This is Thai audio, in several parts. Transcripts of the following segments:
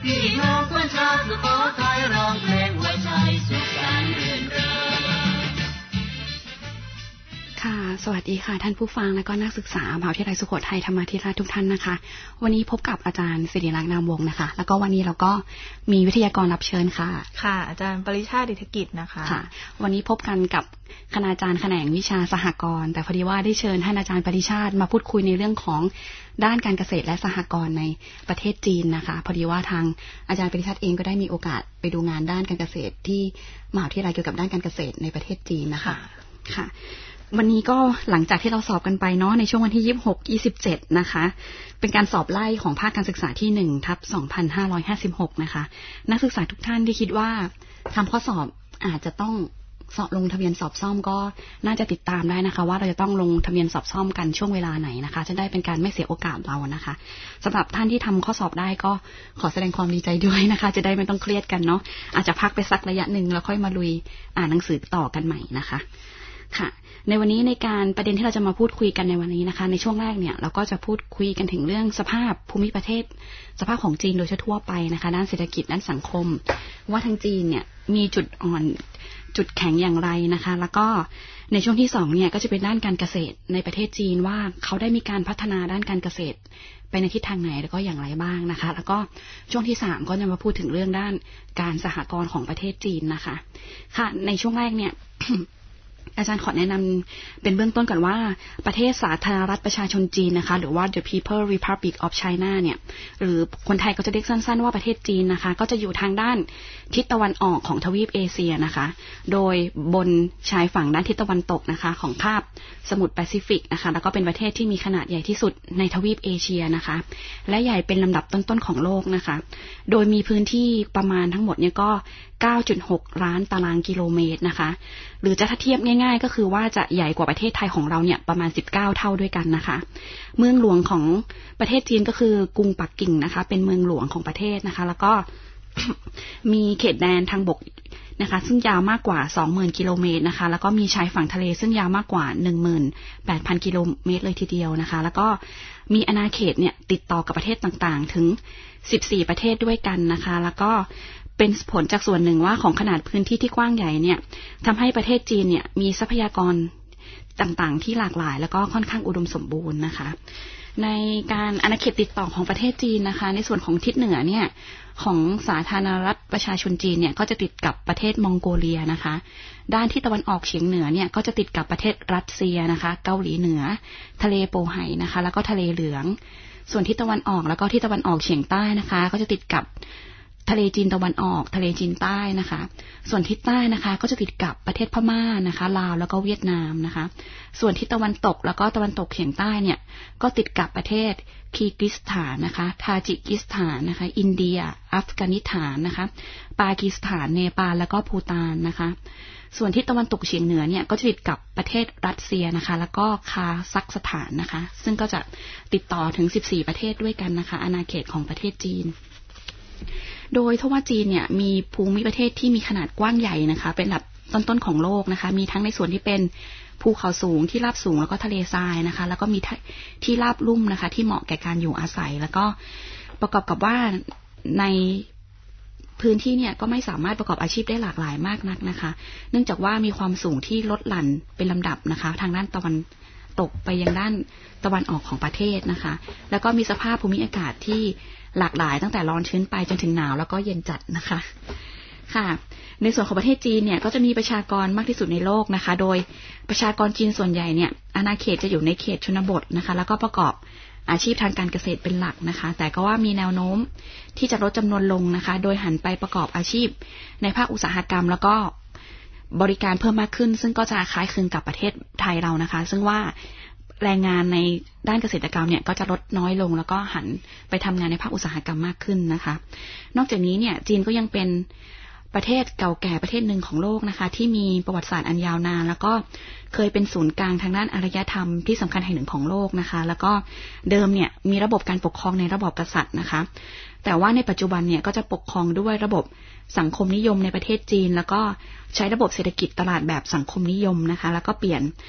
พี่น้องคนชาวสุโขทัยร้องเพลงไว้ชัยสุขสันต์รื่นเริงค่ะสวัสดีค่ะท่านผู้ฟังและก็นักศึกษามหาวิทยาลัยสุโขทัยธรรมาธิราชทุกท่านนะคะวันนี้พบกับอาจารย์ศิริลักษณ์นามวงศ์นะคะแล้วก็วันนี้เราก็มีวิทยากรรับเชิญค่ะค่ะอาจารย์ปริชาติ ดิษฐกิจนะคะค่ะวันนี้พบกันกับคณาจารย์แขนงวิชาสหกรณ์แต่พอดีว่าได้เชิญท่านอาจารย์ปริชาติมาพูดคุยในเรื่องของด้านการเกษตรและสหกรณ์ในประเทศจีนนะคะพอดีว่าทางอาจารย์ปริชาติเองก็ได้มีโอกาสไปดูงานด้านการเกษตรที่มหาวิทยาลัยเกี่ยวกับด้านการเกษตรในประเทศจีนนะคะค่ะวันนี้ก็หลังจากที่เราสอบกันไปเนาะในช่วงวันที่26-27นะคะเป็นการสอบไล่ของภาคการศึกษาที่1/2556นะคะนักศึกษาทุกท่านที่คิดว่าทำข้อสอบอาจจะต้องสอบลงทะเบียนสอบซ่อมก็น่าจะติดตามได้นะคะว่าเราจะต้องลงทะเบียนสอบซ่อมกันช่วงเวลาไหนนะคะจะได้เป็นการไม่เสียโอกาสเรานะคะสำหรับท่านที่ทำข้อสอบได้ก็ขอแสดงความดีใจด้วยนะคะจะได้ไม่ต้องเครียดกันเนาะอาจจะพักไปสักระยะนึงแล้วค่อยมาลุยอ่านหนังสือต่อกันใหม่นะคะค่ะในวันนี้ในการประเด็นที่เราจะมาพูดคุยกันในวันนี้นะคะในช่วงแรกเนี่ยเราก็จะพูดคุยกันถึงเรื่องสภาพภูมิประเทศสภาพของจีนโดยทั่วไปนะคะด้านเศรษฐกิจด้านสังคมว่าทางจีนเนี่ยมีจุดอ่อนจุดแข็งอย่างไรนะคะแล้วก็ในช่วงที่2เนี่ยก็จะเป็นด้านการเกษตรในประเทศจีนว่าเขาได้มีการพัฒนาด้านการเกษตรไปในทิศทางไหนแล้วก็อย่างไรบ้างนะคะแล้วก็ช่วงที่3ก็จะมาพูดถึงเรื่องด้านการสหกรณ์ของประเทศจีนนะคะค่ะในช่วงแรกเนี่ย อาจารย์ขอแนะนำเป็นเบื้องต้นก่อนว่าประเทศสาธารณรัฐประชาชนจีนนะคะหรือว่า The People Republic of China เนี่ยหรือคนไทยก็จะเรียกสั้นๆว่าประเทศจีนนะคะก็จะอยู่ทางด้านทิศตะวันออกของทวีปเอเชียนะคะโดยบนชายฝั่งด้านทิศตะวันตกนะคะของคาบสมุทรแปซิฟิกนะคะแล้วก็เป็นประเทศที่มีขนาดใหญ่ที่สุดในทวีปเอเชียนะคะและใหญ่เป็นลำดับต้นๆของโลกนะคะโดยมีพื้นที่ประมาณทั้งหมดเนี่ยก็ 9.6 ล้านตารางกิโลเมตรนะคะหรือจะถ้าเทียบง่ายๆก็คือว่าจะใหญ่กว่าประเทศไทยของเราเนี่ยประมาณ19เท่าด้วยกันนะคะเมืองหลวงของประเทศจีนก็คือกรุงปักกิ่งนะคะเป็นเมืองหลวงของประเทศนะคะแล้วก็ มีเขตแดนทางบกนะคะซึ่งยาวมากกว่า 20,000 กิโลเมตรนะคะแล้วก็มีชายฝั่งทะเลซึ่งยาวมากกว่า 18,000 กิโลเมตรเลยทีเดียวนะคะแล้วก็มีอาณาเขตเนี่ยติดต่อกับประเทศต่างๆถึง14ประเทศด้วยกันนะคะแล้วก็เป็นผลจากส่วนหนึ่งว่าของขนาดพื้นที่ที่กว้างใหญ่เนี่ยทำให้ประเทศจีนเนี่ยมีทรัพยากรต่างๆที่หลากหลายแล้วก็ค่อนข้างอุดมสมบูรณ์นะคะในการอาณาเขตติดต่อของประเทศจีนนะคะในส่วนของทิศเหนือเนี่ยของสาธารณรัฐประชาชนจีนเนี่ยก็จะติดกับประเทศมองโกเลียนะคะด้านที่ตะวันออกเฉียงเหนือเนี่ยก็จะติดกับประเทศรัสเซียนะคะเกาหลีเหนือทะเลโปไฮนะคะแล้วก็ทะเลเหลืองส่วนที่ตะวันออกแล้วก็ที่ตะวันออกเฉียงใต้นะคะก็จะติดกับทะเลจีนตะวันออกทะเลจีนใต้นะคะส่วนทิศใต้นะคะก็จะติดกับประเทศพม่านะคะลาวแล้วก็เวียดนามนะคะส่วนทิศตะวันตกแล้วก็ตะวันตกเฉียงใต้เนี่ยก็ติดกับประเทศคีร์กิสถานนะคะทาจิกิสถานนะคะอินเดียอัฟกานิสถานนะคะปากีสถานเนปาลแล้วก็ภูฏานนะคะส่วนทิศตะวันตกเฉียงเหนือเนี่ยก็จะติดกับประเทศรัสเซียนะคะแล้วก็คาซัคสถานนะคะซึ่งก็จะติดต่อถึง14ประเทศด้วยกันนะคะอาณาเขตของประเทศจีนโดยทว่าจีนเนี่ยมีภูมิประเทศที่มีขนาดกว้างใหญ่นะคะเป็นระดับต้นๆของโลกนะคะมีทั้งในส่วนที่เป็นภูเขาสูงที่ราบสูงแล้วก็ทะเลทรายนะคะแล้วก็มีที่ราบลุ่มนะคะที่เหมาะแก่การอยู่อาศัยแล้วก็ประกอบกับว่าในพื้นที่เนี่ยก็ไม่สามารถประกอบอาชีพได้หลากหลายมากนักนะคะเนื่องจากว่ามีความสูงที่ลดหลั่นเป็นลำดับนะคะทางด้านตะวันตกไปยังด้านตะวันออกของประเทศนะคะแล้วก็มีสภาพภูมิอากาศที่หลากหลายตั้งแต่ร้อนชื้นไปจนถึงหนาวแล้วก็เย็นจัดนะคะค่ะในส่วนของประเทศจีนเนี่ยก็จะมีประชากรมากที่สุดในโลกนะคะโดยประชากรจีนส่วนใหญ่เนี่ยอาณาเขตจะอยู่ในเขตชนบทนะคะแล้วก็ประกอบอาชีพทางการเกษตรเป็นหลักนะคะแต่ก็ว่ามีแนวโน้มที่จะลดจำนวนลงนะคะโดยหันไปประกอบอาชีพในภาคอุตสาหกรรมแล้วก็บริการเพิ่มมากขึ้นซึ่งก็จะคล้ายคลึงกับประเทศไทยเรานะคะซึ่งว่าแรงงานในด้านเกษตรกรรมเนี่ยก็จะลดน้อยลงแล้วก็หันไปทำงานในภาคอุตสาหกรรมมากขึ้นนะคะนอกจากนี้เนี่ยจีนก็ยังเป็นประเทศเก่าแก่ประเทศหนึ่งของโลกนะคะที่มีประวัติศาสตร์อันยาวนานแล้วก็เคยเป็นศูนย์กลางทางด้านอารยธรรมที่สำคัญแห่งหนึ่งของโลกนะคะแล้วก็เดิมเนี่ยมีระบบการปกครองในระบอบกษัตริย์นะคะแต่ว่าในปัจจุบันเนี่ยก็จะปกครองด้วยระบบสังคมนิยมในประเทศจีนแล้วก็ใช้ระบบเศรษฐกิจตลาดแบบสังคมนิยมนะคะแล้วก็เปลี่ยน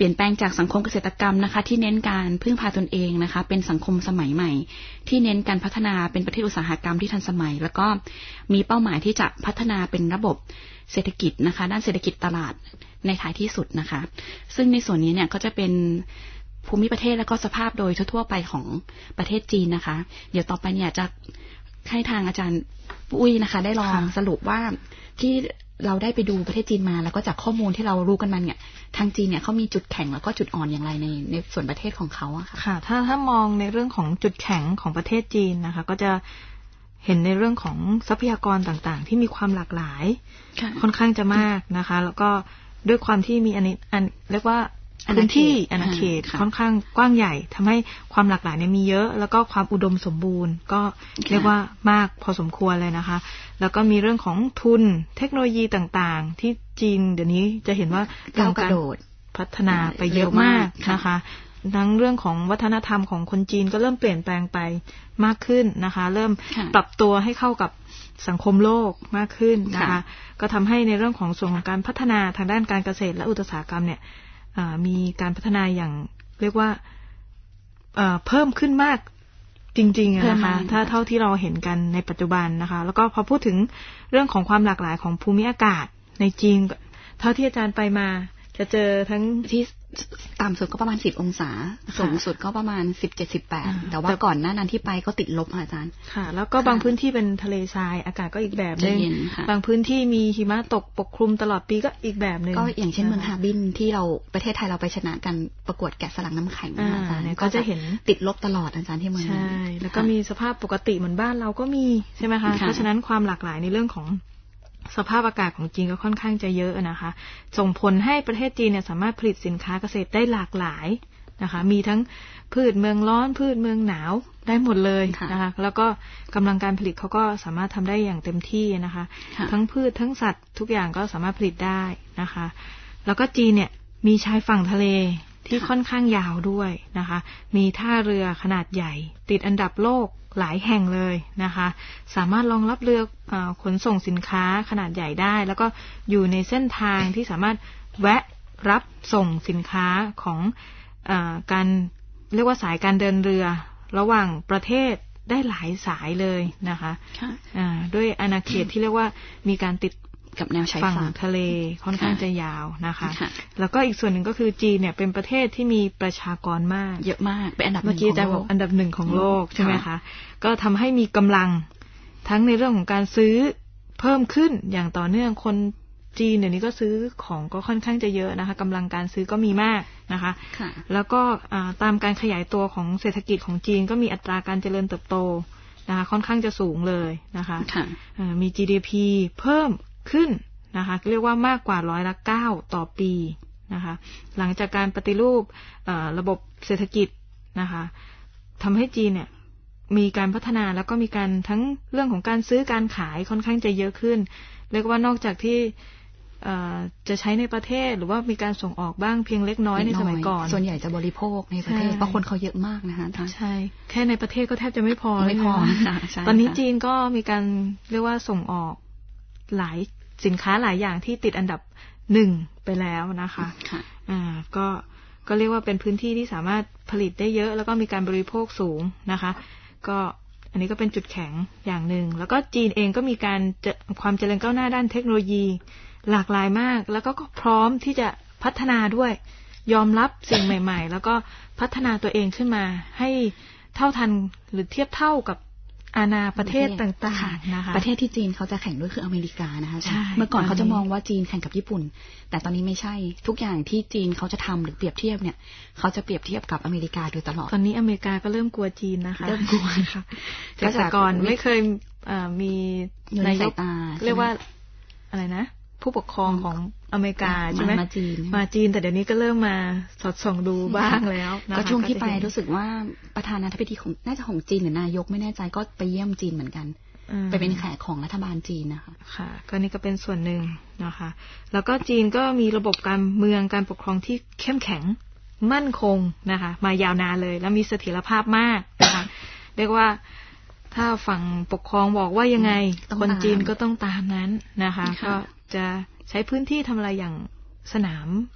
ลี่ยนแปลงจากสังคมเกษตรกรรมนะคะที่เน้นการพึ่งพาตนเองนะคะเป็นสังคมสมัยใหม่ที่เน้นการพัฒนาเป็นประเทศอุตสาหกรรมที่ทันสมัยแล้วก็มีเป้าหมายที่จะพัฒนาเป็นระบบเศรษฐกิจนะคะด้านเศรษฐกิจตลาดในท้ายที่สุดนะคะซึ่งในส่วนนี้เนี่ยก็จะเป็นภูมิประเทศและก็สภาพโดยทั่วไปของประเทศจีนนะคะเดี๋ยวต่อไปเนี่ยจะให้ทางอาจารย์ปุ้ยนะคะได้ลองสรุปว่าที่เราได้ไปดูประเทศจีนมาแล้วก็จากข้อมูลที่เรารู้กันมาเนี่ยทางจีนเนี่ยเขามีจุดแข็งแล้วก็จุดอ่อนอย่างไรในส่วนประเทศของเขาอะค่ะค่ะถ้ามองในเรื่องของจุดแข็งของประเทศจีนนะคะก็จะเห็นในเรื่องของทรัพยากรต่างๆที่มีความหลากหลายค่อนข้างจะมากนะคะแล้วก็ด้วยความที่มีเรียกว่าพื้นที่อาณาเขตค่อนข้างกว้างใหญ่ทำให้ความหลากหลายเนี่ยมีเยอะแล้วก็ความอุดมสมบูรณ์ก็เรียกว่ามากพอสมควรเลยนะคะแล้วก็มีเรื่องของทุนเทคโนโลยีต่างๆที่จีนเดี๋ยวนี้จะเห็นว่าก้าวกระโดดพัฒนาไปเยอะมากนะคะทั้งเรื่องของวัฒนธรรมของคนจีนก็เริ่มเปลี่ยนแปลงไปมากขึ้นนะคะเริ่มปรับตัวให้เข้ากับสังคมโลกมากขึ้นนะคะก็ทำให้ในเรื่องของส่วนของการพัฒนาทางด้านการเกษตรและอุตสาหกรรมเนี่ยมีการพัฒนาอย่างเรียกว่าเพิ่มขึ้นมากจริงๆนะคะถ้าเท่าที่เราเห็นกันในปัจจุบันนะคะแล้วก็พอพูดถึงเรื่องของความหลากหลายของภูมิอากาศในจีนเท่าที่อาจารย์ไปมาจะเจอทั้งที่ต่ำสุดก็ประมาณ10 องศาสูงสุดก็ประมาณ17-18แต่ว่าก่อนหน้านั้นที่ไปก็ติดลบอาจารย์ค่ะแล้วก็บางพื้นที่เป็นทะเลทรายอากาศก็อีกแบบนึงบางพื้นที่มีหิมะตกปกคลุมตลอดปีก็อีกแบบนึงก็อย่างเช่นเมืองฮาร์บินที่เราประเทศไทยเราไปชนะกันประกวดแกะสลักน้ำแข็งอาจารย์ก็จะเห็นติดลบตลอดอาจารย์ที่เมืองใช่แล้วก็มีสภาพปกติเหมือนบ้านเราก็มีใช่ไหมคะเพราะฉะนั้นความหลากหลายในเรื่องของสภาพอากาศของจีนก็ค่อนข้างจะเยอะนะคะส่งผลให้ประเทศจีนเนี่ยสามารถผลิตสินค้าเกษตรได้หลากหลายนะคะมีทั้งพืชเมืองร้อนพืชเมืองหนาวได้หมดเลยนะคะแล้วก็กำลังการผลิตเขาก็สามารถทำได้อย่างเต็มที่นะคะทั้งพืชทั้งสัตว์ทุกอย่างก็สามารถผลิตได้นะคะแล้วก็จีนเนี่ยมีชายฝั่งทะเลที่ค่อนข้างยาวด้วยนะคะมีท่าเรือขนาดใหญ่ติดอันดับโลกหลายแห่งเลยนะคะสามารถรองรับเรือขนส่งสินค้าขนาดใหญ่ได้แล้วก็อยู่ในเส้นทางที่สามารถแวะรับส่งสินค้าของการเรียกว่าสายการเดินเรือระหว่างประเทศได้หลายสายเลยนะคะด้วยอาณาเขตที่เรียกว่ามีการติดกับแนวชายฝั่งทะเลค่อนข้างจะยาวนะคะแล้วก็อีกส่วนหนึ่งก็คือจีนเนี่ยเป็นประเทศที่มีประชากรมากเยอะมากเป็นอันดับเมื่อกี้จะบอกอันดับ1ของโลกใช่ไหมคะก็ทำให้มีกำลังทั้งในเรื่องของการซื้อเพิ่มขึ้นอย่างต่อเนื่องคนจีนเดี๋ยวนี้ก็ซื้อของก็ค่อนข้างจะเยอะนะคะกำลังการซื้อก็มีมากนะคะแล้วก็ตามการขยายตัวของเศรษฐกิจของจีนก็มีอัตราการเจริญเติบโตนะคะค่อนข้างจะสูงเลยนะคะมี GDP เพิ่มขึ้นนะคะเรียกว่ามากกว่า9%ต่อปีนะคะหลังจากการปฏิรูประบบเศรษฐกิจนะคะทำให้จีนเนี่ยมีการพัฒนาแล้วก็มีการทั้งเรื่องของการซื้อการขายค่อนข้างจะเยอะขึ้นเรียกว่านอกจากที่จะใช้ในประเทศหรือว่ามีการส่งออกบ้างเพียงเล็กน้อยในสมัยก่อนส่วนใหญ่จะบริโภคในประเทศเพราะคนเขาเยอะมากนะคะใช่แค่ในประเทศก็แทบจะไม่พอเลยตอนนี้จีนก็มีการเรียกว่าส่งออกหลายสินค้าหลายอย่างที่ติดอันดับ1ไปแล้วนะคะก็เรียกว่าเป็นพื้นที่ที่สามารถผลิตได้เยอะแล้วก็มีการบริโภคสูงนะคะก็อันนี้ก็เป็นจุดแข็งอย่างหนึ่งแล้วก็จีนเองก็มีการความเจริญก้าวหน้าด้านเทคโนโลยีหลากหลายมากแล้วก็พร้อมที่จะพัฒนาด้วยยอมรับสิ่งใหม่ๆแล้วก็พัฒนาตัวเองขึ้นมาให้เท่าทันหรือเทียบเท่ากับอาณาประเทศต่างๆนะคะประเทศที่จีนเขาจะแข่งด้วยคืออเมริกานะคะเมื่อก่อนเขาจะมองว่าจีนแข่งกับญี่ปุ่นแต่ตอนนี้ไม่ใช่ทุกอย่างที่จีนเขาจะทำหรือเปรียบเทียบเนี่ยเขาจะเปรียบเทียบกับอเมริกาโดยตลอดตอนนี้อเมริกาก็เริ่มกลัวจีนนะคะเริ่มกลัวค่ะแต่ก่อนไม่เคยมีนายกเรียกว่าอะไรนะผู้ปกครองของอเมริกาใช่ไหมมาจีนแต่เดี๋ยวนี้ก็เริ่มมาสอดส่องดูบ้างแล้วก็ช่วงที่ไปรู้สึกว่าประธานาธิบดีของน่าจะของจีนหรือนายกไม่แน่ใจก็ไปเยี่ยมจีนเหมือนกันไปเป็นแขกของรัฐบาลจีนนะคะค่ะก็นี่ก็เป็นส่วนหนึ่งนะคะแล้วก็จีนก็มีระบบการเมืองการปกครองที่เข้มแข็งมั่นคงนะคะมายาวนานเลยแล้วมีเสถียรภาพมากนะคะเรียกว่าถ้าฝั่งปกครองบอกว่ายังไงคนจีนก็ต้องตามนั้นนะคะก็จะใช้พื้นที่ทำอะไรอย่างสนาม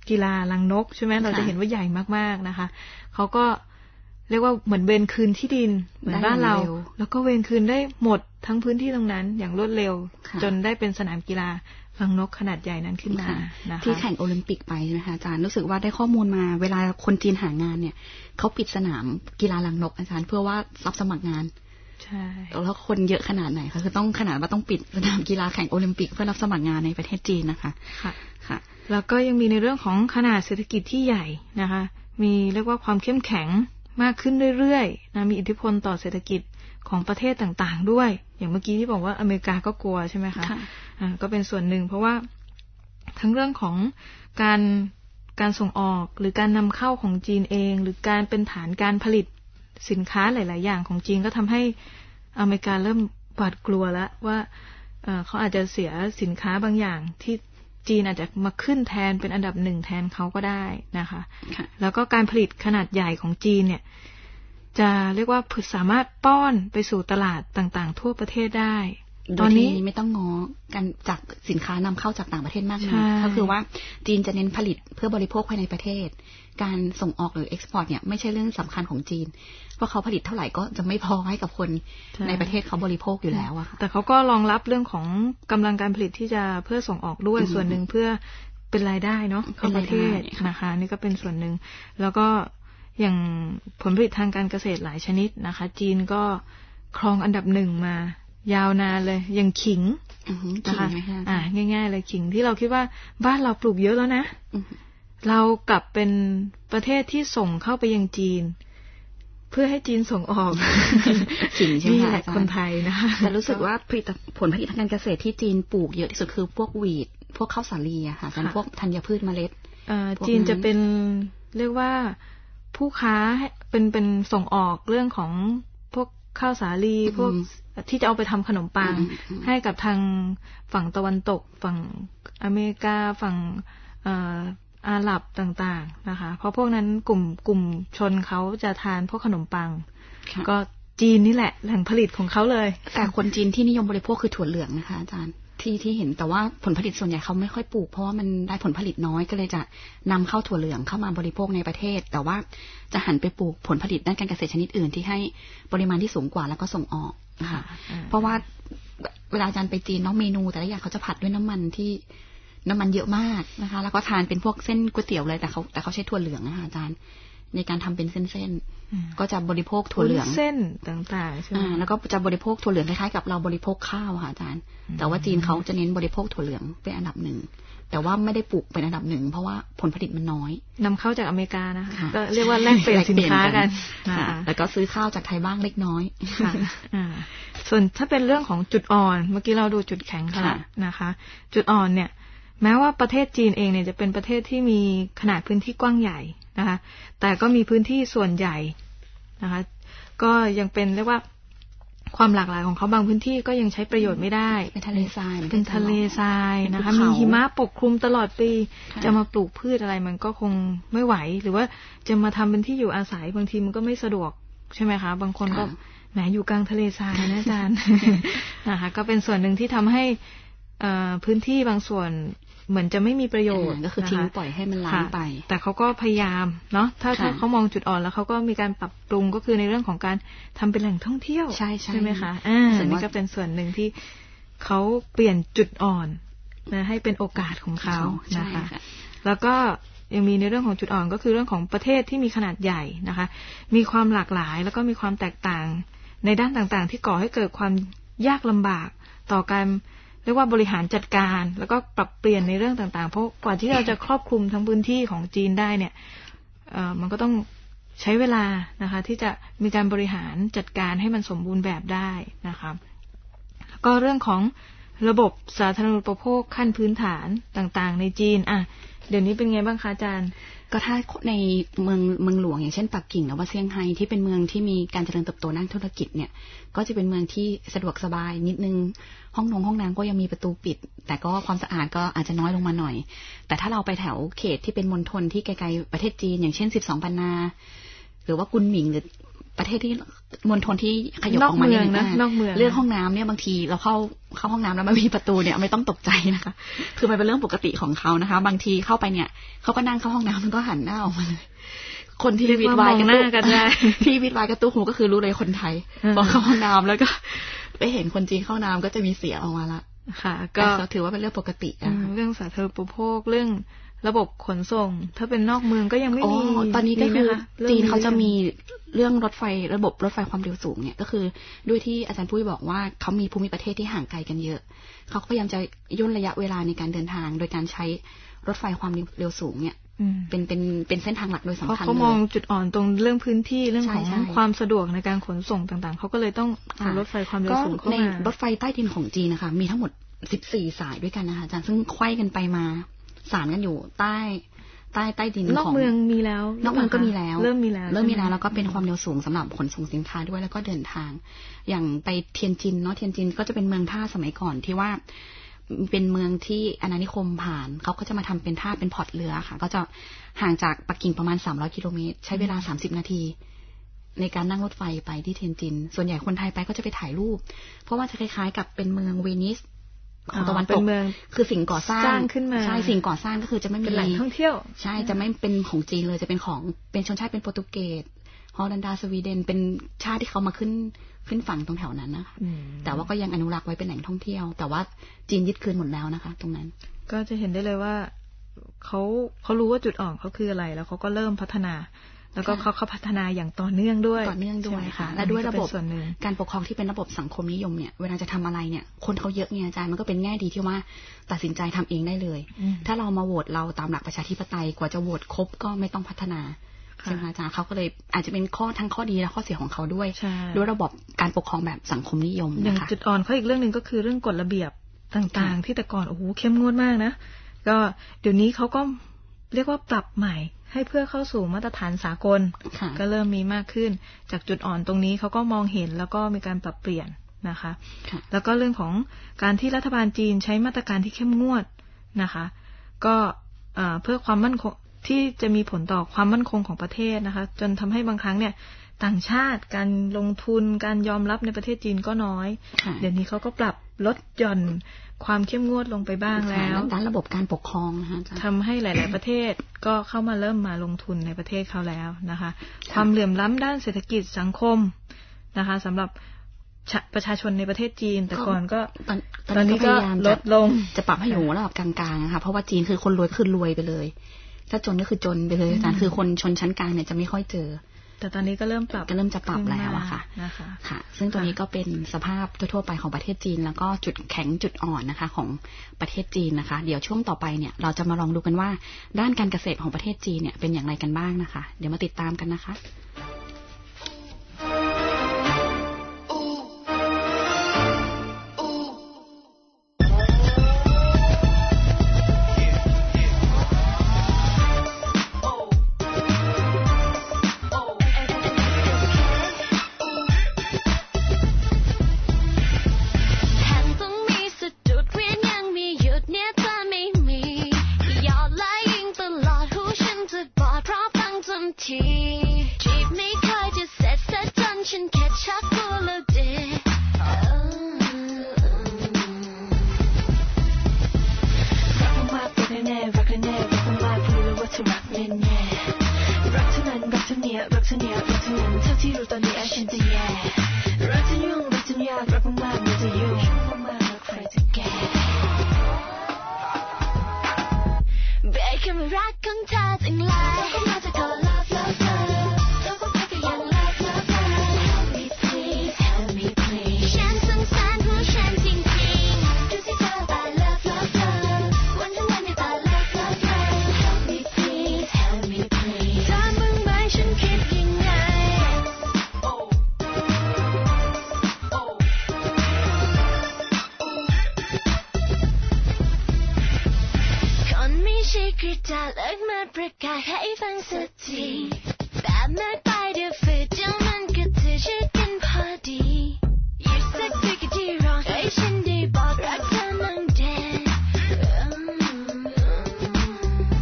กีฬารังนกใช่ไหมเราจะเห็นว่าใหญ่มากๆนะคะเขาก็เรียกว่าเหมือนเวรคืนที่ดินเหมือนบ้านเราแล้วก็เวรคืนได้หมดทั้งพื้นที่ตรงนั้นอย่างรวดเร็วจนได้เป็นสนามกีฬารังนกขนาดใหญ่นั้นขึ้นมานะคะที่แข่งโอลิมปิกไปใช่ไหมคะอาจารย์รู้สึกว่าได้ข้อมูลมาเวลาคนจีนหางานเนี่ยเขาปิดสนามกีฬารังนกอาจารย์เพื่อว่ารับสมัครงานใช่แล้วคนเยอะขนาดไหนคะคือต้องขนาดว่าต้องปิดสนามกีฬาแข่งโอลิมปิกเพื่อรับสมัครงานในประเทศจีนนะคะค่ะแล้วก็ยังมีในเรื่องของขนาดเศรษฐกิจที่ใหญ่นะคะมีเรียกว่าความเข้มแข็งมากขึ้นเรื่อยๆนะมีอิทธิพลต่อเศรษฐกิจของประเทศต่างๆด้วยอย่างเมื่อกี้ที่บอกว่าอเมริกาก็กลัวใช่ไหมคะก็เป็นส่วนหนึ่งเพราะว่าทั้งเรื่องของการส่งออกหรือการนำเข้าของจีนเองหรือการเป็นฐานการผลิตสินค้าหลายๆอย่างของจีนก็ทำให้อเมริกาเริ่มหวาดกลัวแล้วว่าเขาอาจจะเสียสินค้าบางอย่างที่จีนอาจจะมาขึ้นแทนเป็นอันดับหนึ่งแทนเขาก็ได้นะคะแล้วก็การผลิตขนาดใหญ่ของจีนเนี่ยจะเรียกว่าสามารถป้อนไปสู่ตลาดต่างๆทั่วประเทศได้ตอนนี้ไม่ต้องง้อกันจากสินค้านำเข้าจากต่างประเทศมากนักก็คือว่าจีนจะเน้นผลิตเพื่อบริโภคภายในประเทศการส่งออกหรือเอ็กซ์พอร์ตเนี่ยไม่ใช่เรื่องสำคัญของจีนเพราะเขาผลิตเท่าไหร่ก็จะไม่พอให้กับคนในประเทศเขาบริโภคอยู่แล้วอะค่ะแต่เขาก็รองรับเรื่องของกำลังการผลิตที่จะเพื่อส่งออกด้วยส่วนหนึ่งเพื่อเป็นรายได้เนาะเข้าประเทศนะคะนี่ก็เป็นส่วนหนึ่งแล้วก็อย่างผลผลิตทางการเกษตรหลายชนิดนะคะจีนก็ครองอันดับหนึ่งมายาวนานเลยอย่างขิงนะคะง่ายๆเลยขิงที่เราคิดว่าบ้านเราปลูกเยอะแล้วนะเรากลับเป็นประเทศที่ส่งเข้าไปยังจีนเพื่อให้จีนส่งออกขิงใช่ไหมคะคนไทยนะคะแต่รู้สึกว่าผลผลิตทางการเกษตรที่จีนปลูกเยอะที่สุดคือพวกวีทพวกข้าวสาลีอะค่ะพวกธัญพืชเมล็ดจีนจะเป็นเรียกว่าผู้ค้าเป็นส่งออกเรื่องของพวกข้าวสาลีพวกที่จะเอาไปทำขนมปังให้กับทางฝั่งตะวันตกฝั่งอเมริกาฝั่งอาหรับต่างๆนะคะเพราะพวกนั้นกลุ่มชนเขาจะทานพวกขนมปังก็จีนนี่แหละแหล่งผลิตของเขาเลยแต่คนจีนที่นิยมบริโภคคือถั่วเหลืองนะคะอาจารย์ที่เห็นแต่ว่าผลผลิตส่วนใหญ่เขาไม่ค่อยปลูกเพราะว่ามันได้ผลผลิตน้อยก็เลยจะนำเข้าถั่วเหลืองเข้ามาบริโภคในประเทศแต่ว่าจะหันไปปลูกผลผลิตด้านการเกษตรชนิดอื่นที่ให้ปริมาณที่สูงกว่าแล้วก็ส่งออกนะคะเพราะว่าเวลาอาจารย์ไปจีนเนาะเมนูแต่ละอย่างเขาจะผัดด้วยน้ำมันเยอะมากนะคะแล้วก็ทานเป็นพวกเส้นก๋วยเตี๋ยวเลยแต่เขาใช้ถั่วเหลืองนะคะอาจารย์ในการทำเป็นเส้นๆก็จะบริโภคถั่วเหลืองเส้นต่างๆใช่ไหมแล้วก็จะบริโภคถั่วเหลืองคล้ายๆกับเราบริโภคข้าวค่ะอาจารย์แต่ว่าจีนเขาจะเน้นบริโภคถั่วเหลืองเป็นอันดับหนึ่งแต่ว่าไม่ได้ปลูกเป็นอันดับหนึ่งเพราะว่าผลผลิตมันน้อยนำเข้าจากอเมริกานะคะก็เรียกว่าแลกเปลี่ยนสินค้ากันแล้วก็ซื้อข้าวจากไทยบ้างเล็กน้อยส่วนถ้าเป็นเรื่องของจุดอ่อนเมื่อกี้เราดูจุดแข็งค่ะนะคะจุดอ่อนเนี่ยแม้ว่าประเทศจีนเองเนี่ยจะเป็นประเทศที่มีขนาดพื้นที่กว้างใหญ่นะคะแต่ก็มีพื้นที่ส่วนใหญ่นะคะก็ยังเป็นเรียกว่าความหลากหลายของเขาบางพื้นที่ก็ยังใช้ประโยชน์ไม่ได้เป็นทะเลทรายนะคะมีหิมะปกคลุมตลอดปีจะมาปลูกพืชอะไรมันก็คงไม่ไหวหรือว่าจะมาทำเป็นที่อยู่อาศัยบางทีมันก็ไม่สะดวกใช่ไหมคะบางคนก็แหมอยู่กลางทะเลทรายนะอาจารย์นะคะก็เป็นส่วนหนึ่งที่ทำให้พื้นที่บางส่วนเหมือนจะไม่มีประโยชน์ก็คือทิ้งปล่อยให้มันล้างไปแต่เขาก็พยายามเนาะถ้าเขามองจุดอ่อนแล้วเขาก็มีการปรับปรุงก็คือในเรื่องของการทำเป็นแหล่งท่องเที่ยวใช่ไหมคะนี่ก็เป็นส่วนหนึ่งที่เขาเปลี่ยนจุดอ่อนนะให้เป็นโอกาสของเขานะคะแล้วก็ยังมีในเรื่องของจุดอ่อนก็คือเรื่องของประเทศที่มีขนาดใหญ่นะคะมีความหลากหลายแล้วก็มีความแตกต่างในด้านต่างๆที่ก่อให้เกิดความยากลำบากต่อการเรียกว่าบริหารจัดการแล้วก็ปรับเปลี่ยนในเรื่องต่างๆเพราะกว่าที่เราจะครอบคลุมทั้งพื้นที่ของจีนได้เนี่ยมันก็ต้องใช้เวลานะคะที่จะมีการบริหารจัดการให้มันสมบูรณ์แบบได้นะคะแล้วก็เรื่องของระบบสาธารณูปโภคขั้นพื้นฐานต่างๆในจีนเดี๋ยวนี้เป็นไงบ้างคะอาจารย์ก็ถ้าในเมืองหลวงอย่างเช่นปักกิ่งหรือว่าเซี่ยงไฮ้ที่เป็นเมืองที่มีการเจริญเติบโตด้านธุรกิจเนี่ยก็จะเป็นเมืองที่สะดวกสบายนิดนึงห้องน้ำก็ยังมีประตูปิดแต่ก็ความสะอาดก็อาจจะน้อยลงมาหน่อยแต่ถ้าเราไปแถวเขตที่เป็นมณฑลที่ไกลๆประเทศจีนอย่างเช่น12ปันนาหรือว่ากุนหมิงหรือประเทศที่มณฑลที่ขยับออกมาเนี่ยนอกเมืองเรื่องห้องน้ำเนี่ยบางทีเราเข้าห้องน้ำแล้วมันมีประตูเนี่ยไม่ต้องตกใจนะคะคือมันเป็นเรื่องปกติของเขานะคะบางทีเข้าไปเนี่ยเขาก็นั่งเข้าห้องน้ำมันก็หันหน้าออกมาเลยคนที่วิดวายกระตุ้ที่วิดวายกระตุ้หูก็คือรู้เลยคนไทยพอเข้าห้องน้ำแล้วก็ไปเห็นคนจีนเข้าน้ำก็จะมีเสียออกมาละค่ะก็ถือว่าเป็นเรื่องปกติเรื่องสาธารณูปโภคเรื่องระบบขนส่งถ้าเป็นนอกเมืองก็ยังไม่มีตอนนี้ก็คือจีนเขาจะมีเรื่องรถไฟระบบรถไฟความเร็วสูงเนี่ยก็คือด้วยที่อาจารย์ปุ้ยบอกว่าเขามีภูมิประเทศที่ห่างไกลกันเยอะเขาพยายามจะย่นระยะเวลาในการเดินทางโดยการใช้รถไฟความเร็วสูงเนี่ยเป็นเส้นทางหลักโดยสำคัญเลยเพราะเขามองจุดอ่อนตรงเรื่องพื้นที่เรื่องของความสะดวกในการขนส่งต่างๆเขาก็เลยต้องเอารถไฟความเร็วสูงเข้ามาในรถไฟใต้ดินของจีนนะคะมีทั้งหมด14 สายด้วยกันนะคะอาจารย์ซึ่งไขว้กันไปมาสานกันอยู่ใต้ดินของนอกเมืองมีแล้วนอกเมืองก็มีแล้วเริ่มมีแล้วแล้วก็เป็นความเร็วสูงสำหรับขนส่งสินค้าด้วยแล้วก็เดินทางอย่างไปเทียนจินเนาะเทียนจินก็จะเป็นเมืองท่าสมัยก่อนที่ว่าเป็นเมืองที่อาณานิคมผ่านเขาก็จะมาทำเป็นท่าเป็นพอร์ตเรือค่ะก็จะห่างจากปักกิ่งประมาณ300 กิโลเมตรใช้เวลา30 นาทีในการนั่งรถไฟไปที่เทียนจินส่วนใหญ่คนไทยไปก็จะไปถ่ายรูปเพราะว่าจะคล้ายๆกับเป็นเมืองเวนิสของตะวันตกคือสิ่งก่อสร้างขึ้นมาใช่สิ่งก่อสร้างก็คือจะไม่มีแหล่งท่องเที่ยวใช่จะไม่เป็นของจีนเลยจะเป็นของเป็นชนชาติเป็นโปรตุเกสฮอลันดาสวีเดนเป็นชาติที่เขามาขึ้นฝั่งตรงแถวนั้นนะคะแต่ว่าก็ยังอนุรักษ์ไว้เป็นแหล่งท่องเที่ยวแต่ว่าจีนยึดคืนหมดแล้วนะคะตรงนั้นก็จะเห็นได้เลยว่าเขารู้ว่าจุดอ่อนเขาคืออะไรแล้วเขาก็เริ่มพัฒนาแล้วก็เขาพัฒนาอย่างต่อเนื่องด้วยค่ะและด้วยระบบการปกครองที่เป็นระบบสังคมนิยมเนี่ยเวลาจะทำอะไรเนี่ยคนเขาเยอะเนี่ยอาจารย์มันก็เป็นแง่ดีที่ว่าตัดสินใจทำเองได้เลยถ้าเรามาโหวตเราตามหลักประชาธิปไตยกว่าจะโหวตครบก็ไม่ต้องพัฒนาใช่ไหมอาจารย์เขาก็เลยอาจจะเป็นทั้งข้อดีและข้อเสียของเขาด้วยระบบการปกครองแบบสังคมนิยมนะคะจุดอ่อนเขาอีกเรื่องนึงก็คือเรื่องกฎระเบียบต่างๆที่แต่ก่อนโอ้โหเข้มงวดมากนะก็เดี๋ยวนี้เขาก็เรียกว่าปรับใหม่ให้เพื่อเข้าสู่มาตรฐานสากลก็เริ่มมีมากขึ้นจากจุดอ่อนตรงนี้เขาก็มองเห็นแล้วก็มีการปรับเปลี่ยนนะคะแล้วก็เรื่องของการที่รัฐบาลจีนใช้มาตรการที่เข้มงวดนะคะก็เพื่อความมั่นคงที่จะมีผลต่อความมั่นคงของประเทศนะคะจนทำให้บางครั้งเนี่ยต่างชาติการลงทุนการยอมรับในประเทศจีนก็น้อยเดี๋ยวนี้เขาก็ปรับลดหย่อนความเข้มงวดลงไปบ้างแล้วด้านระบบการปกครองนะคะทำให้หลายๆประเทศก็เข้ามาเริ่มมาลงทุนในประเทศเขาแล้วนะคะความเหลื่อมล้ำด้านเศรษฐกิจสังคมนะคะสำหรับประชาชนในประเทศจีนแต่ก่อนก็ตอนนี้ก็ลดลงจะปรับให้อยู่ระดับกลางๆนะคะเพราะว่าจีนคือคนรวยคือรวยไปเลยถ้าจนก็คือจนไปเลยอาจารย์คือคนชนชั้นกลางเนี่ยจะไม่ค่อยเจอแต่ตอนนี้ก็เริ่มจะปรับแล้วอะค่ะค่ะซึ่งตัวนี้ก็เป็นสภาพทั่วๆไปของประเทศจีนแล้วก็จุดแข็งจุดอ่อนนะคะของประเทศจีนนะคะเดี๋ยวช่วงต่อไปเนี่ยเราจะมาลองดูกันว่าด้านการเกษตรของประเทศจีนเนี่ยเป็นอย่างไรกันบ้างนะคะเดี๋ยวมาติดตามกันนะคะ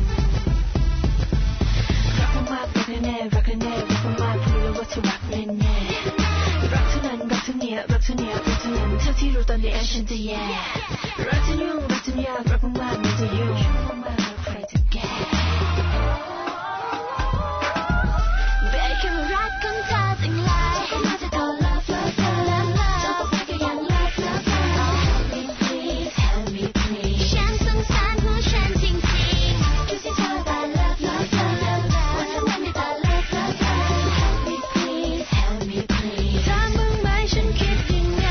รักแน่รักแน่รักมากพูดแล้วว่าเธอรักแน่ฉันจะแย่รักจะยุ่งรักจะยากรักมากๆมันจะยุ่งมากๆใครจะแก้เบคแค่มารักของเธอจังเลยมาจะโดน love love love love จะบอกไปก็ยัง love love love help me please help me please ฉันสงสารผู้ฉันจริงๆดูสิเธอตา love love love love love ว่าเธอไม่มีตา love love love help me please help me please ถามบ้างไหมฉันคิดยังไง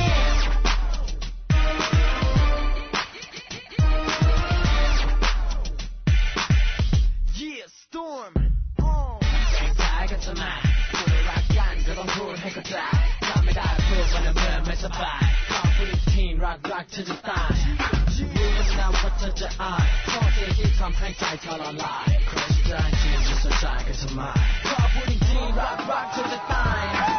รักเธอจะตายรู้มันนะว่าเธอจะอายเพราะเธอที่ทำให้ใจเธอละลายใครจะได้จริงจะสนใจกันทำไมเพราะพูดจริงๆรักเธอจะตาย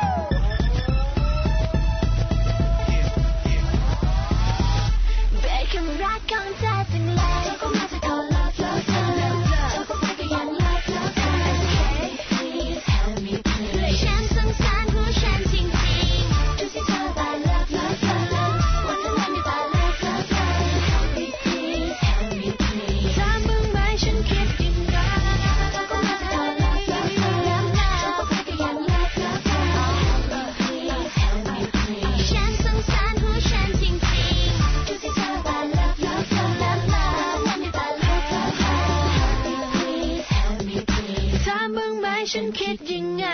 เบคแค่มารักของเธอจังเลยเธอก็มาจะโดน love love love love เธอบอกไปก็ยัง love love love okay please help me please ฉันสงสารผู้ฉันจริงๆดูสิเธอตา love love love love ว่าเธอไม่มีตา love love love help me please help me please ถามบ้างไหมฉันคิดยังไงเธอก็มาจะโดน love love love love เธอบอกไปก็ยัง love love love please help me please ฉันสงสารผู้ฉันจริงๆดูสิเธอตา love love love love ว่ามีตา love love love please help me please ถามบ้างไหมฉันคิดยังไง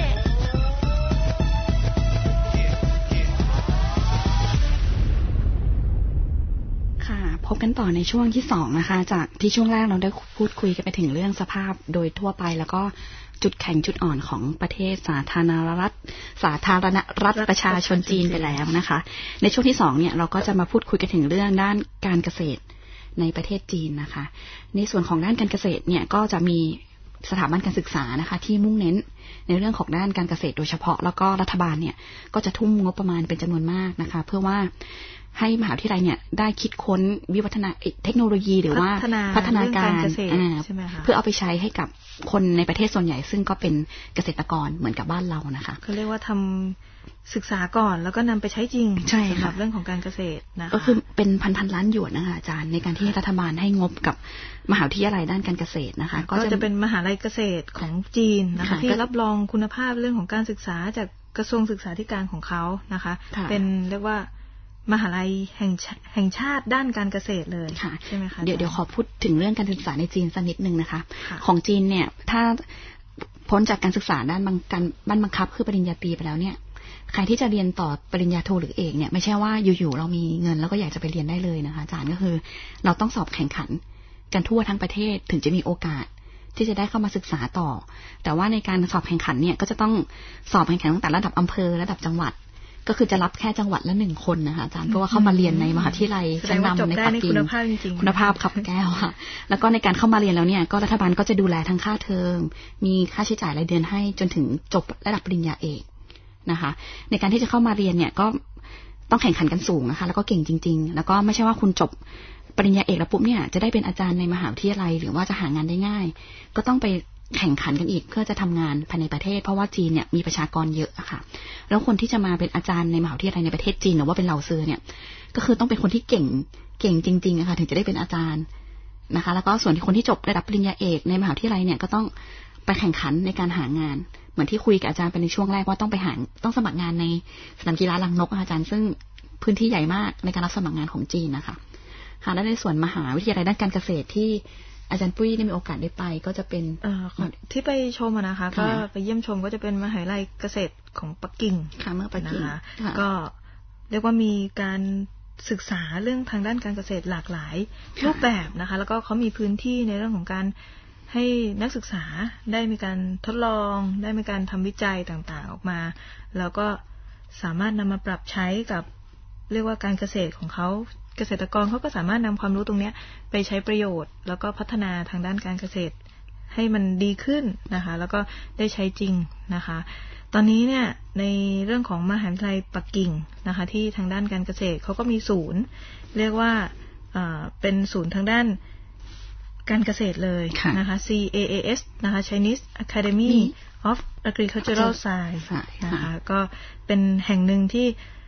พบกันต่อในช่วงที่2นะคะจากที่ช่วงแรกเราได้พูดคุยกันไปถึงเรื่องสภาพโดยทั่วไปแล้วก็จุดแข็งจุดอ่อนของประเทศสาธารณรัฐประชาชนจีนไปแล้วนะคะในช่วงที่2เนี่ยเราก็จะมาพูดคุยกันถึงเรื่องด้านการเกษตรในประเทศจีนนะคะในส่วนของด้านการเกษตรเนี่ยก็จะมีสถาบันการศึกษานะคะที่มุ่งเน้นในเรื่องของด้านการเกษตรโดยเฉพาะแล้วก็รัฐบาลเนี่ยก็จะทุ่มงบประมาณเป็นจำนวนมากนะคะเพื่อว่าให้มหาวิทยาลัยเนี่ยได้คิดค้นวิวัฒนาเทคโนโลยีหรือว่าพัฒนาการเพื่อเอาไปใช้ให้กับคนในประเทศส่วนใหญ่ซึ่งก็เป็นเกษตรกรเหมือนกับบ้านเรานะคะเขาเรียกว่าทำศึกษาก่อนแล้วก็นำไปใช้จริงสำหรับเรื่องของการเกษตรนะคะก็คือเป็นพันล้านหยวนนะคะอาจารย์ในการที่รัฐบาลให้งบกับมหาวิทยาลัยด้านการเกษตรนะคะก็จะเป็นมหาวิทยาลัยเกษตรของจีนนะคะที่รับรองคุณภาพเรื่องของการศึกษาจากกระทรวงศึกษาธิการของเขานะคะเป็นเรียกว่ามหาลัยแห่งชาติด้านการเกษตรเลยใช่ไหมคะเดี๋ยวขอพูดถึงเรื่องการศึกษาในจีนสักนิดนึงนะคะของจีนเนี่ยถ้าพ้นจากการศึกษาด้านบังคับคือปริญญาตรีไปแล้วเนี่ยใครที่จะเรียนต่อปริญญาโทหรือเอกเนี่ยไม่ใช่ว่าอยู่ๆเรามีเงินแล้วก็อยากจะไปเรียนได้เลยนะคะอาจารย์ก็คือเราต้องสอบแข่งขันกันทั่วทั้งประเทศถึงจะมีโอกาสที่จะได้เข้ามาศึกษาต่อแต่ว่าในการสอบแข่งขันเนี่ยก็จะต้องสอบแข่งขันตั้งแต่ระดับอำเภอระดับจังหวัดก็คือจะรับแค่จังหวัดละ1คนนะคะอาจารย์เพราะว่าเข้ามาเรียนในมหาวิทยาลัยชั้นนำในปักกิ่งคุณภาพขับแก้วค่ะแล้วก็ในการเข้ามาเรียนแล้วเนี่ยก็รัฐบาลก็จะดูแลทั้งค่าเทอมมีค่าใช้จ่ายรายเดือนให้จนถึงจบระดับปริญญาเอกนะคะในการที่จะเข้ามาเรียนเนี่ยก็ต้องแข่งขันกันสูงนะคะแล้วก็เก่งจริงๆแล้วก็ไม่ใช่ว่าคุณจบปริญญาเอกแล้วปุ๊บเนี่ยจะได้เป็นอาจารย์ในมหาวิทยาลัยหรือว่าจะหางานได้ง่ายก็ต้องไปแข่งขันกันอีกเพื่อจะทำงานภายในประเทศเพราะว่าจีนเนี่ยมีประชากรเยอะอะค่ะแล้วคนที่จะมาเป็นอาจารย์ในมหาวิทยาลัยในประเทศจีนหรือว่าเป็นเหล่าซื้อเนี่ยก็คือต้องเป็นคนที่เก่งจริงๆอะค่ะถึงจะได้เป็นอาจารย์นะคะแล้วก็ส่วนที่คนที่จบระดับปริญญาเอกในมหาวิทยาลัยเนี่ยก็ต้องไปแข่งขันในการหางานเหมือนที่คุยกับอาจารย์ไปในช่วงแรกว่าต้องสมัครงานในสนามกีฬาลังนกอาจารย์ซึ่งพื้นที่ใหญ่มากในการรับสมัครงานของจีนนะคะค่ะและในส่วนมหาวิทยาลัยด้านการเกษตรที่อาจารย์ปุ้ยได้มีโอกาสได้ไปก็จะเป็นที่ไปชมนะคะก็ไปเยี่ยมชมก็จะเป็นมหาวิทยาลัยเกษตรของปักกิ่งค่ะเมื่อปักกิ่งก็เรียกว่ามีการศึกษาเรื่องทางด้านการเกษตรหลากหลายรูปแบบนะคะแล้วก็เขามีพื้นที่ในเรื่องของการให้นักศึกษาได้มีการทดลองได้มีการทำวิจัยต่างๆออกมาแล้วก็สามารถนำมาปรับใช้กับเรียกว่าการเกษตรของเขาเกษตรกรเขาก็สามารถนำความรู้ตรงนี้ไปใช้ประโยชน์แล้วก็พัฒนาทางด้านการเกษตรให้มันดีขึ้นนะคะแล้วก็ได้ใช้จริงนะคะตอนนี้เนี่ยในเรื่องของมหาวิทยาลัยปักกิ่งนะคะที่ทางด้านการเกษตรเขาก็มีศูนย์เรียกว่าเป็นศูนย์ทางด้านการเกษตรเลยนะคะ CAAS นะคะ Chinese Academy of Agricultural Science นะคะก็เป็นแห่งหนึ่งที่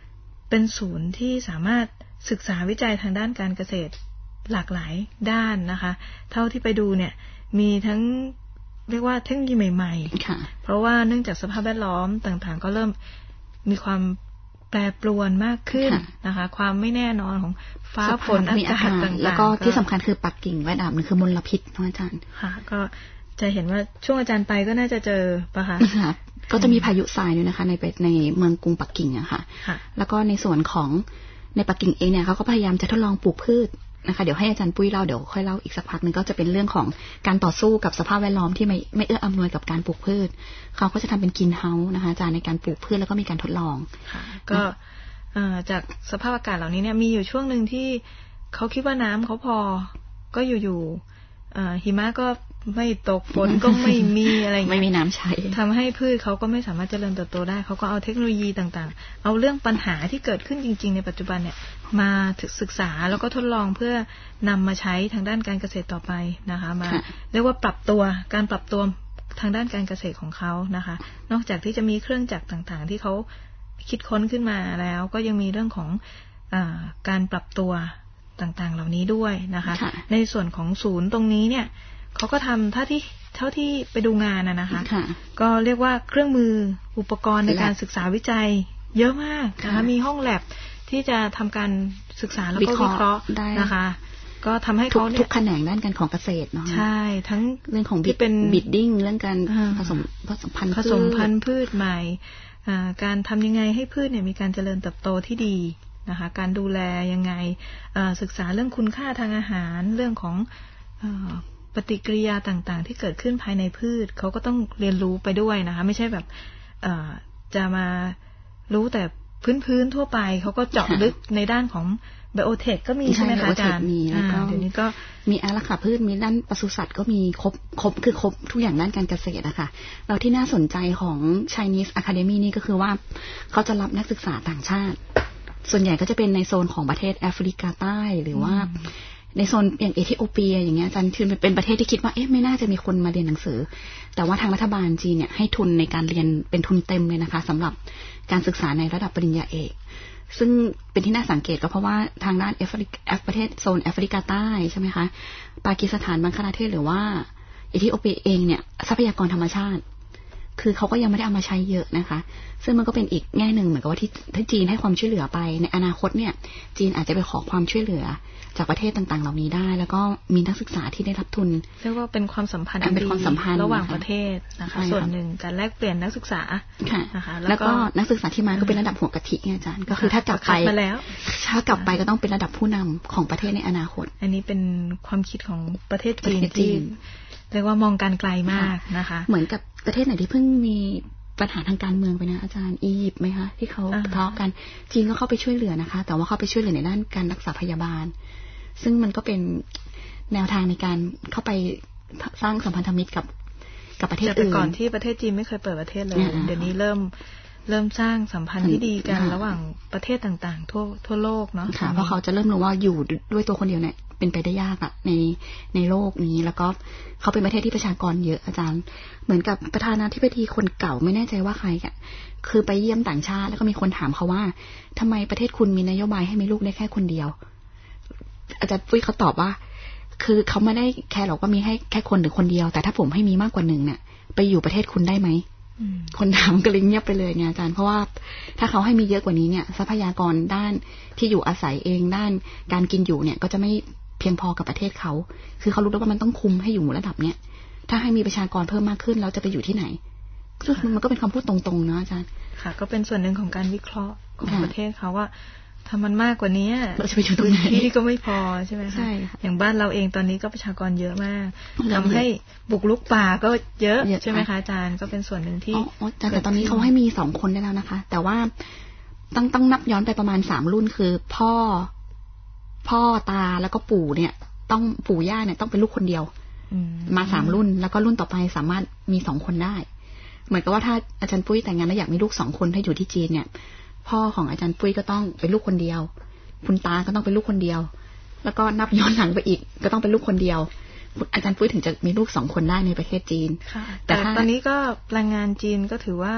เป็นศูนย์ที่สามารถศึกษาวิจัยทางด้านการเกษตรหลากหลายด้านนะคะเท่าที่ไปดูเนี่ยมีทั้งเรียกว่าเทคโนโลยีใหม่ๆเพราะว่าเนื่องจากสภาพแวดล้อมต่างๆก็เริ่มมีความแปรปรวนมากขึ้นนะคะความไม่แน่นอนของฟ้าฝนอากาศต่างๆแล้วก็ที่สำคัญคือปักกิ่งแวดล้อมนึงคือมลพิษนะอาจารย์ค่ะก็จะเห็นว่าช่วงอาจารย์ไปก็น่าจะเจอปะคะก็จะมีพายุทรายด้วยนะคะในเมืองกรุงปักกิ่งอะค่ะแล้วก็ในส่วนของในปักกิ่งเองเนี่ยเขาก็พยายามจะทดลองปลูกพืชนะคะเดี๋ยวให้อาจารย์ปุ้ยเล่าเดี๋ยวค่อยเล่าอีกสักพักนึงก็จะเป็นเรื่องของการต่อสู้กับสภาพแวดล้อมที่ไม่เอื้ออำนวยกับการปลูกพืชเขาก็จะทำเป็นกรีนเฮาส์นะคะอาจารย์ในการปลูกพืชแล้วก็มีการทดลองก็จากสภาพอากาศเหล่านี้เนี่ยมีอยู่ช่วงนึงที่เขาคิดว่าน้ำเขาพอก็อยู่หิมะก็ไม่ตกฝนก็ไม่มีอะไรไม่มีน้ำใช้ทำให้พืชเขาก็ไม่สามารถเจริญเติบโตได้เขาก็เอาเทคโนโลยีต่างๆเอาเรื่องปัญหาที่เกิดขึ้นจริงๆในปัจจุบันเนี่ยมาศึกษาแล้วก็ทดลองเพื่อนำมาใช้ทางด้านการเกษตรต่อไปนะคะมาเรียกว่าปรับตัวทางด้านการเกษตรของเขานะคะนอกจากที่จะมีเครื่องจักรต่างๆที่เขาคิดค้นขึ้นมาแล้วก็ยังมีเรื่องของการปรับตัวต่างๆเหล่านี้ด้วยนะคะในส่วนของศูนย์ตรงนี้เนี่ยเขาก็ทำเท่าที่ไปดูงานนะคะก็เรียกว่าเครื่องมืออุปกรณ์ในการศึกษาวิจัยเยอะมากนะคะมีห้องแลบที่จะทำการศึกษาแล้วก็วิเคราะห์นะคะก็ทำให้เขาทุกแขนงด้านการของเกษตรเนาะใช่ทั้งเรื่องของที่เป็นบิดดิ้งเรื่องการผสมพันธุ์พืชใหม่การทำยังไงให้พืชเนี่ยมีการเจริญเติบโตที่ดีนะคะการดูแลยังไงศึกษาเรื่องคุณค่าทางอาหารเรื่องของปฏิกิริยาต่างๆที่เกิดขึ้นภายในพืชเขาก็ต้องเรียนรู้ไปด้วยนะคะไม่ใช่แบบจะมารู้แต่พื้นทั่วไปเขาก็เจาะลึกในด้านของไบโอเทคก็มีใช่ไหมคะอาจารย์เดี๋ยวนี้ก็มีอารักขาพืชมีด้านปศุสัตว์ก็มีครบทุกอย่างด้านการเกษตรนะคะแล้วที่น่าสนใจของ Chinese Academy นี่ก็คือว่าเขาจะรับนักศึกษาต่างชาติส่วนใหญ่ก็จะเป็นในโซนของประเทศแอฟริกาใต้หรือว่าในโซนอย่างเอธิโอเปียอย่างเงี้ยอาจารย์คือเป็นประเทศที่คิดว่าไม่น่าจะมีคนมาเรียนหนังสือแต่ว่าทางรัฐบาลจีนเนี่ยให้ทุนในการเรียนเป็นทุนเต็มเลยนะคะสำหรับการศึกษาในระดับปริญญาเอกซึ่งเป็นที่น่าสังเกตก็เพราะว่าทางด้านประเทศโซนแอฟริกาใต้ใช่ไหมคะปากีสถานบังคลาเทศหรือว่าเอธิโอเปียเองเนี่ยทรัพยากรธรรมชาติคือเขาก็ยังไม่ได้เอามาใช้เยอะนะคะซึ่งมันก็เป็นอีกแง่หนึ่งเหมือนกับว่าที่จีนให้ความช่วยเหลือไปในอนาคตเนี่ยจีนอาจจะไปขอความช่วยเหลือจากประเทศต่างๆเหล่านี้ได้แล้วก็มีนักศึกษาที่ได้รับทุนเรียกว่าเป็นความสัมพันธ์ระหว่างประเทศนะคะส่วนหนึ่งการแลกเปลี่ยนนักศึกษานะคะแล้วก็นักศึกษาที่มาก็เป็นระดับหัวกะทิอาจารย์ก็คือถ้ากลับไปก็ต้องเป็นระดับผู้นำของประเทศในอนาคตอันนี้เป็นความคิดของประเทศจีนที่เรียกว่ามองการไกลมากนะคะเหมือนกับประเทศไหนที่เพิ่งมีปัญหาทางการเมืองไปนะอาจารย์อียิปต์ไหมคะที่เขาทะเลาะกันจีนก็เข้าไปช่วยเหลือนะคะแต่ว่าเข้าไปช่วยเหลือในด้านการรักษาพยาบาลซึ่งมันก็เป็นแนวทางในการเข้าไปสร้างสัมพันธมิตรกับประเทศอื่นแต่ก่อนที่ประเทศจีนไม่เคยเปิดประเทศเลยเดี๋ยวนี้เริ่มสร้างสัมพันธ์ที่ดีกันระหว่างประเทศต่างๆทั่วโลกเนาะเพราะเขาจะเริ่มรู้ว่าอยู่ด้วยตัวคนเดียวเนี่ยเป็นไปได้ยากอะในโลกนี้แล้วก็เขาเป็นประเทศที่ประชากรเยอะอาจารย์เหมือนกับประธานาธิบดีคนเก่าไม่แน่ใจว่าใครอะคือไปเยี่ยมต่างชาติแล้วก็มีคนถามเขาว่าทำไมประเทศคุณมีนโยบายให้มีลูกได้แค่คนเดียวอาจารย์ปุ้ยเขาตอบว่าคือเขาไม่ได้แค่หรอกว่ามีให้แค่คนหรือคนเดียวแต่ถ้าผมให้มีมากกว่าหนึ่งเนี่ยไปอยู่ประเทศคุณได้ไหมคนถามก็เลยเงียบไปเลยไงอาจารย์เพราะว่าถ้าเขาให้มีเยอะกว่านี้เนี่ยทรัพยากรด้านที่อยู่อาศัยเองด้านการกินอยู่เนี่ยก็จะไม่เพียงพอกับประเทศเขาคือเขารู้แล้วว่ามันต้องคุมให้อยู่ระดับเนี้ยถ้าให้มีประชากรเพิ่มมากขึ้นแล้วจะไปอยู่ที่ไหนซึ่งมันก็เป็นคำพูดตรงๆเนาะอาจารย์ค่ะก็เป็นส่วนหนึ่งของการวิเคราะห์ของประเทศเขาว่าถ้ามันมากกว่านี้เราจะไปอยู่ตรงไหนที่ก็ไม่พอใช่ไหมคะอย่างบ้านเราเองตอนนี้ก็ประชากรเยอะมากทำให้บุกรุกป่าก็เยอะใช่ไหมคะอาจารย์ก็เป็นส่วนหนึ่งที่แต่ตอนนี้เขาให้มี2 คนได้แล้วนะคะแต่ว่าต้องนับย้อนไปประมาณ3 รุ่นคือพ่อตาแล้วก็ปู่เนี่ยต้องปู่ย่าเนี่ยต้องเป็นลูกคนเดียวมา3 รุ่นแล้วก็รุ่นต่อไปสามารถมี2 คนได้เหมือนกับว่าถ้าอาจารย์ปุ้ยแต่งงานแล้วอยากมีลูก2 คนถ้าอยู่ที่จีนเนี่ยพ่อของอาจารย์ปุ้ยก็ต้องเป็นลูกคนเดียวคุณตาก็ต้องเป็นลูกคนเดียวแล้วก็นับย้อนหลังไปอีกก็ต้องเป็นลูกคนเดียวอาจารย์ปุ้ยถึงจะมีลูก2 คนได้ในประเทศจีนแต่ตอนนี้ก็แรงงานจีนก็ถือว่า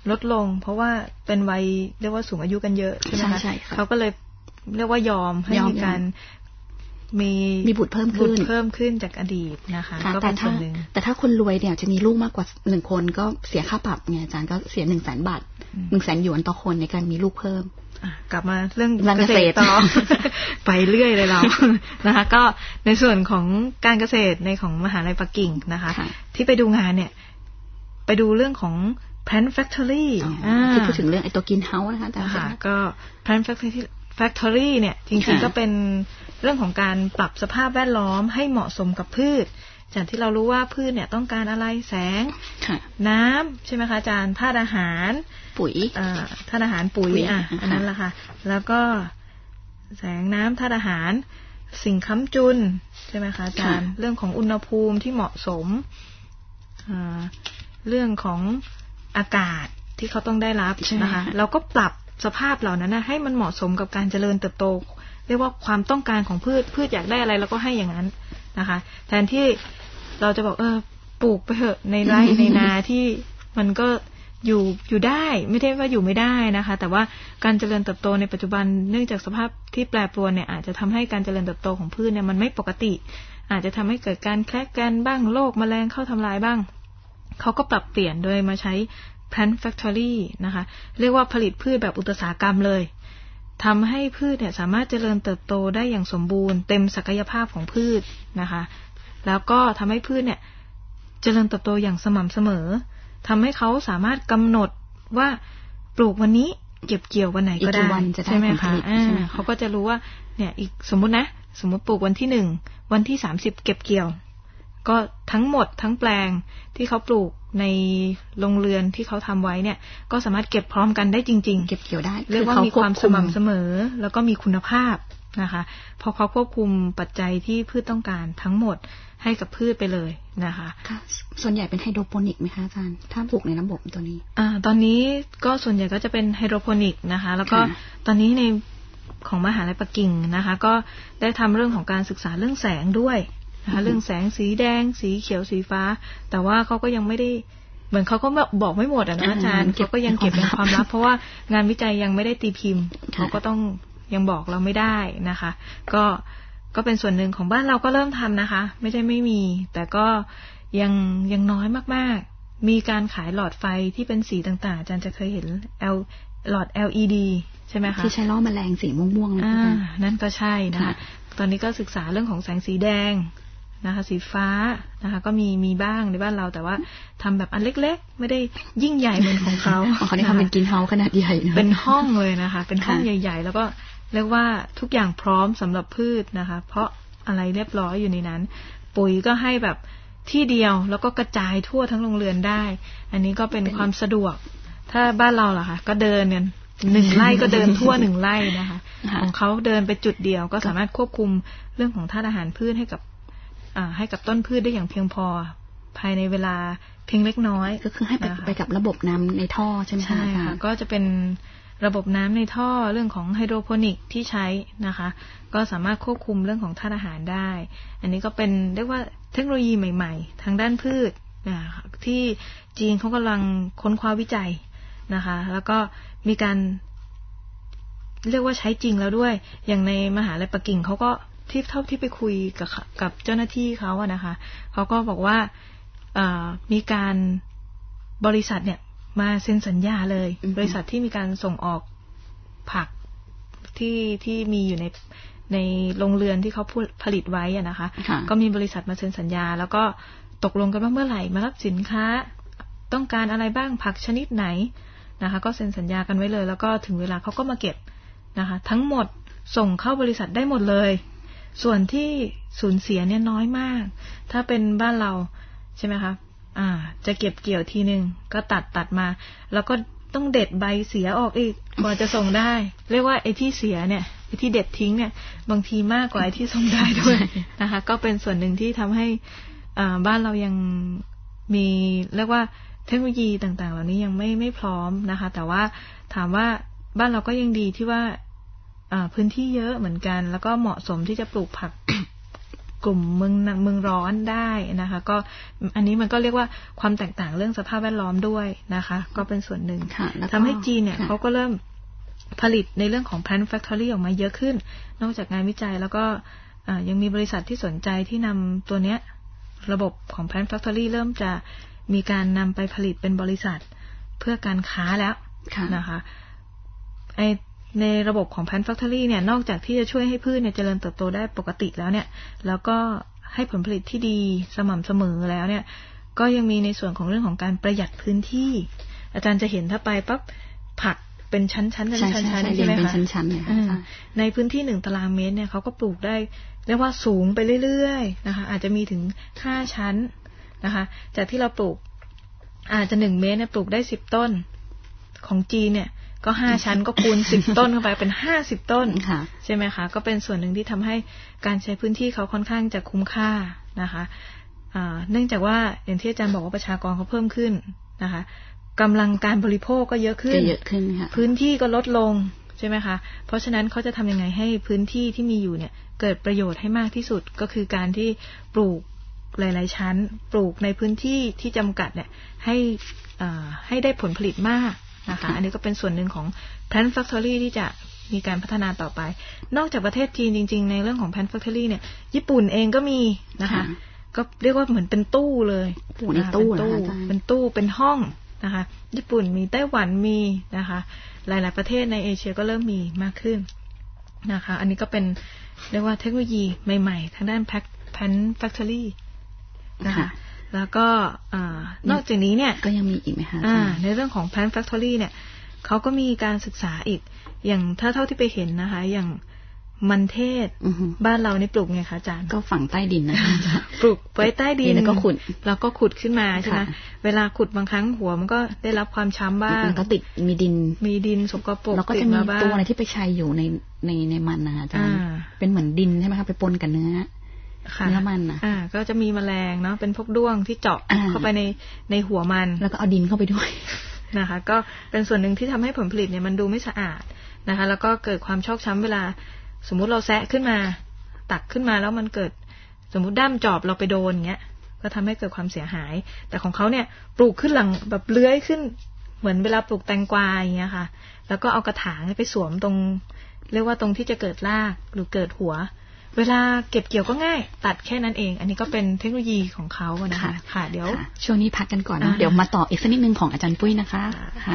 ลดลงเพราะว่าเป็นวัยเรียกว่าสูงอายุกันเยอะใช่ไหมคะเขาก็เลยเรียกว่ายอมให้มีการมีบุตรเพิ่มขึ้นจากอดีตนะคะก็เป็นส่วนหนึ่งแต่ถ้าคนรวยเนี่ยจะมีลูกมากกว่า1 คนก็เสียค่าปรับไงอาจารย์ก็เสีย100,000 บาท100,000 หยวนต่อคนในการมีลูกเพิ่มกลับมาเรื่องการเกษตรต่อ ไปเรื่อยเลยเรา นะคะก็ในส่วนของการเกษตรในของมหาลัยปักกิ่งนะคะที่ไปดูงานเนี่ยไปดูเรื่องของ Plant Factory ที่พูดถึงเรื่องไอ้ตัวกินเฮาส์นะคะอาจารย์ก็ Plant Factory เนี่ยจริงๆก็เป็นเรื่องของการปรับสภาพแวดล้อมให้เหมาะสมกับพืชจากที่เรารู้ว่าพืชเนี่ยต้องการอะไรแสงน้ำใช่ไหมคะอาจารย์ธาตุอาหารปุ๋ยธาตุอาหารปุ๋ยอันนั้นแหละค่ะแล้วก็แสงน้ำธาตุอาหารสิ่งค้ำจุนใช่ไหมคะอาจารย์เรื่องของอุณหภูมิที่เหมาะสมเรื่องของอากาศที่เขาต้องได้รับนะคะเราก็ปรับสภาพเหล่านั้นให้มันเหมาะสมกับการเจริญเติบโตเรียกว่าความต้องการของพืชอยากได้อะไรเราก็ให้อย่างนั้นนะคะแทนที่เราจะบอกปลูกไปเถอะในไร่ ในนาที่มันก็อยู่ได้ไม่ได้ว่าอยู่ไม่ได้นะคะแต่ว่าการเจริญเติบโตในปัจจุบันเนื่องจากสภาพที่แปรปรวนเนี่ยอาจจะทำให้การเจริญเติบโตของพืชเนี่ยมันไม่ปกติอาจจะทำให้เกิดการแคระกันบ้างโรคแมลงเข้าทำลายบ้างเขาก็ปรับเปลี่ยนโดยมาใช้ Plant Factory นะคะเรียกว่าผลิตพืชแบบอุตสาหกรรมเลยทำให้พืชเนี่ยสามารถเจริญเติบโตได้อย่างสมบูรณ์เต็มศักยภาพของพืชนะคะแล้วก็ทำให้พืชเนี่ยเจริญเติบโตอย่างสม่ำเสมอทำให้เขาสามารถกำหนดว่าปลูกวันนี้เก็บเกี่ยววันไหนก็ได้ใช่ไหมคะเขาก็จะรู้ว่าเนี่ยอีกสมมติปลูกวันที่1วันที่30เก็บเกี่ยวก็ทั้งหมดทั้งแปลงที่เขาปลูกในโรงเรือนที่เขาทำไว้เนี่ยก็สามารถเก็บพร้อมกันได้จริงๆเก็บเกี่ยวได้เรียกว่ามีความสม่ำเสมอแล้วก็มีคุณภาพนะคะพอเขาควบคุมปัจจัยที่พืชต้องการทั้งหมดให้กับพืชไปเลยนะคะส่วนใหญ่เป็นไฮโดรโปนิกไหมคะอาจารย์ถ้าปลูกในระบบตัวนี้ตอนนี้ก็ส่วนใหญ่ก็จะเป็นไฮโดรโปนิกนะคะแล้วก็ตอนนี้ในของมหาลัยปักกิ่งนะคะก็ได้ทำเรื่องของการศึกษาเรื่องแสงด้วยนะคะเรื่องแสงสีแดงสีเขียวสีฟ้าแต่ว่าเขาก็ยังไม่ได้เหมือนเขาก็บอกไม่หมดนะอาจารย์เขาก็ยังเก็บเป็นความลับเพราะว่างานวิจัยยังไม่ได้ตีพิมพ์เขาก็ต้องยังบอกเราไม่ได้นะคะก็เป็นส่วนหนึ่งของบ้านเราก็เริ่มทำนะคะไม่ใช่ไม่มีแต่ก็ยังน้อยมากๆมีการขายหลอดไฟที่เป็นสีต่างๆอาจารย์จะเคยเห็นหลอด LED ใช่ไหมคะที่ใช้ล่อแมลงสีม่วงๆนั่นก็ใช่นะคะตอนนี้ก็ศึกษาเรื่องของแสงสีแดงนะคะสีฟ้านะคะก็มีบ้างในบ้านเราแต่ว่าทำแบบอันเล็กๆไม่ได้ยิ่งใหญ่เหมือนของเขาเขาได้ทำเป็นกินเฮาขนาดใหญ่เป็นห้องเลยนะคะเป็นห้องใหญ่ๆแล้วก็เรียกว่าทุกอย่างพร้อมสำหรับพืชนะคะเพราะอะไรเรียบร้อยอยู่ในนั้นปุ๋ยก็ให้แบบที่เดียวแล้วก็กระจายทั่วทั้งโรงเรือนได้อันนี้ก็เป็นความสะดวกถ้าบ้านเราล่ะคะก็เดินกัน1 ไร่ก็เดินทั่ว1 ไร่นะคะของเขาเดินไปจุดเดียวก็สามารถควบคุมเรื่องของธาตุอาหารพืชให้กับต้นพืชได้อย่างเพียงพอภายในเวลาเพียงเล็กน้อยก็คือให้ไปกับระบบน้ำในท่อใช่ไหมคะใช่ค่ะก็จะเป็นระบบน้ำในท่อเรื่องของไฮโดรโปนิกที่ใช้นะคะก็สามารถควบคุมเรื่องของธาตุอาหารได้อันนี้ก็เป็นเรียกว่าเทคโนโลยีใหม่ๆทางด้านพืชที่จีนเขากำลังค้นคว้าวิจัยนะคะแล้วก็มีการเรียกว่าใช้จริงแล้วด้วยอย่างในมหาลัยปักกิ่งเขาก็เท่าที่ไปคุยกับเจ้าหน้าที่เขาอะนะคะเขาก็บอกว่ามีการบริษัทเนี่ยมาเซ็นสัญญาเลยบริษัทที่มีการส่งออกผักที่มีอยู่ในโรงเรือนที่เขาผลิตไว้อะนะคะก็มีบริษัทมาเซ็นสัญญาแล้วก็ตกลงกันว่าเมื่อไหร่มารับสินค้าต้องการอะไรบ้างผักชนิดไหนนะคะก็เซ็นสัญญากันไว้เลยแล้วก็ถึงเวลาเขาก็มาเก็บนะคะทั้งหมดส่งเข้าบริษัทได้หมดเลยส่วนที่สูญเสียเนี่ยน้อยมากถ้าเป็นบ้านเราใช่ไหมคะจะเก็บเกี่ยวทีนึงก็ตัดมาแล้วก็ต้องเด็ดใบเสียออกอีกกว่าจะส่งได้เรียกว่าไอ้ที่เสียเนี่ยไอ้ที่เด็ดทิ้งเนี่ยบางทีมากกว่าไอ้ที่ส่งได้ด้วยนะคะก็เป็นส่วนหนึ่งที่ทำให้บ้านเรายังมีเรียกว่าเทคโนโลยีต่างๆเหล่านี้ยังไม่พร้อมนะคะแต่ว่าถามว่าบ้านเราก็ยังดีที่ว่าพื้นที่เยอะเหมือนกันแล้วก็เหมาะสมที่จะปลูกผักกลุ่มเมืองร้อนได้นะคะก็อันนี้มันก็เรียกว่าความแตกต่างเรื่องสภาพแวดล้อมด้วยนะคะก็เป็นส่วนหนึ่งทำให้จีนเนี่ยเขาก็เริ่มผลิตในเรื่องของ Plant Factory ออกมาเยอะขึ้นนอกจากงานวิจัยแล้วก็ยังมีบริษัทที่สนใจที่นำตัวเนี้ยระบบของ Plant Factory เริ่มจะมีการนำไปผลิตเป็นบริษัทเพื่อการค้าแล้วนะคะในระบบของ Plant Factory เนี่ยนอกจากที่จะช่วยให้พืชเนี่ยเจริญเติบโตได้ปกติแล้วเนี่ยแล้วก็ให้ผลผลิตที่ดีสม่ำเสมอแล้วเนี่ยก็ยังมีในส่วนของเรื่องของการประหยัดพื้นที่อาจารย์จะเห็นถ้าไปปั๊บผักเป็นชั้นๆใช่ไหมคะในพื้นที่1 ตารางเมตรเนี่ยเขาก็ปลูกได้เรียกว่าสูงไปเรื่อยๆนะคะอาจจะมีถึง5 ชั้นนะคะจากที่เราปลูกอาจจะ1 เมตรเนี่ยปลูกได้10 ต้นของจีนเนี่ยก็5 ชั้นก็คูณ10 ต้นเข้าไปเป็น50 ต้นใช่ไหมคะก็เป็นส่วนหนึ่งที่ทำให้การใช้พื้นที่เขาค่อนข้างจะคุ้มค่านะคะเนื่องจากว่าอย่างที่อาจารย์บอกว่าประชากรเขาเพิ่มขึ้นนะคะกำลังการบริโภคก็เยอะขึ้นพื้นที่ก็ลดลงใช่ไหมคะเพราะฉะนั้นเขาจะทำยังไงให้พื้นที่ที่มีอยู่เนี่ยเกิดประโยชน์ให้มากที่สุดก็คือการที่ปลูกหลายๆชั้นปลูกในพื้นที่ที่จำกัดเนี่ยให้ได้ผลผลิตมากนะคะอันนี้ก็เป็นส่วนหนึ่งของ Plant Factory ที่จะมีการพัฒนาต่อไปนอกจากประเทศจีนจริงๆในเรื่องของ Plant Factory เนี่ยญี่ปุ่นเองก็มีนะคะก็เรียกว่าเหมือนเป็นตู้เลยเป็นตู้เป็นห้องนะคะญี่ปุ่นมีไต้หวันมีนะคะหลายๆประเทศในเอเชียก็เริ่มมีมากขึ้นนะคะอันนี้ก็เป็นเรียกว่าเทคโนโลยีใหม่ๆทางด้าน Plant Factory นะคะแล้วก็นอกจากนี้เนี่ยก็ยังมีอีกไหมคะในเรื่องของ Plant Factory เนี่ยเขาก็มีการศึกษาอีกอย่างถ้าเท่าที่ไปเห็นนะคะอย่างมันเทศบ้านเรานี่ปลูกไงคะอาจารย์ก็ฝังใต้ดินนะคะปลูกไว้ใต้ดินแล้วก็ขุดขึ้นมาใช่ไหมเวลาขุดบางครั้งหัวมันก็ได้รับความช้ำบ้างก็ติดมีดินสกปรกแล้วก็จะมีตัวอะไรที่ไปชัยอยู่ในมันนะคะอาจารย์เป็นเหมือนดินใช่ไหมคะไปปนกับเนื้อมันนะก็จะมีแมลงเนาะเป็นพวกด้วงที่เจาะเข้าไปในหัวมันแล้วก็เอาดินเข้าไปด้วยนะคะก็เป็นส่วนหนึ่งที่ทำให้ผลผลิตเนี่ยมันดูไม่สะอาดนะคะแล้วก็เกิดความชอกช้ำเวลาสมมุติเราแซะขึ้นมาตักขึ้นมาแล้วมันเกิดสมมุติด้ามจอบเราไปโดนอย่างเงี้ยก็ทำให้เกิดความเสียหายแต่ของเขาเนี่ยปลูกขึ้นหลังแบบเลื้อยขึ้นเหมือนเวลาปลูกแตงกวาอย่างเงี้ยค่ะแล้วก็เอากระถางไปสวมตรงเรียกว่าตรงที่จะเกิดรากหรือเกิดหัวเวลาเก็บเกี่ยวก็ง่ายตัดแค่นั้นเองอันนี้ก็เป็นเทคโนโลยีของเขานะคะค่ะเดี๋ยวช่วงนี้พักกันก่อนนะเดี๋ยวมาต่ออีกสักนิดนึงของอาจารย์ปุ้ยนะคะค่ะ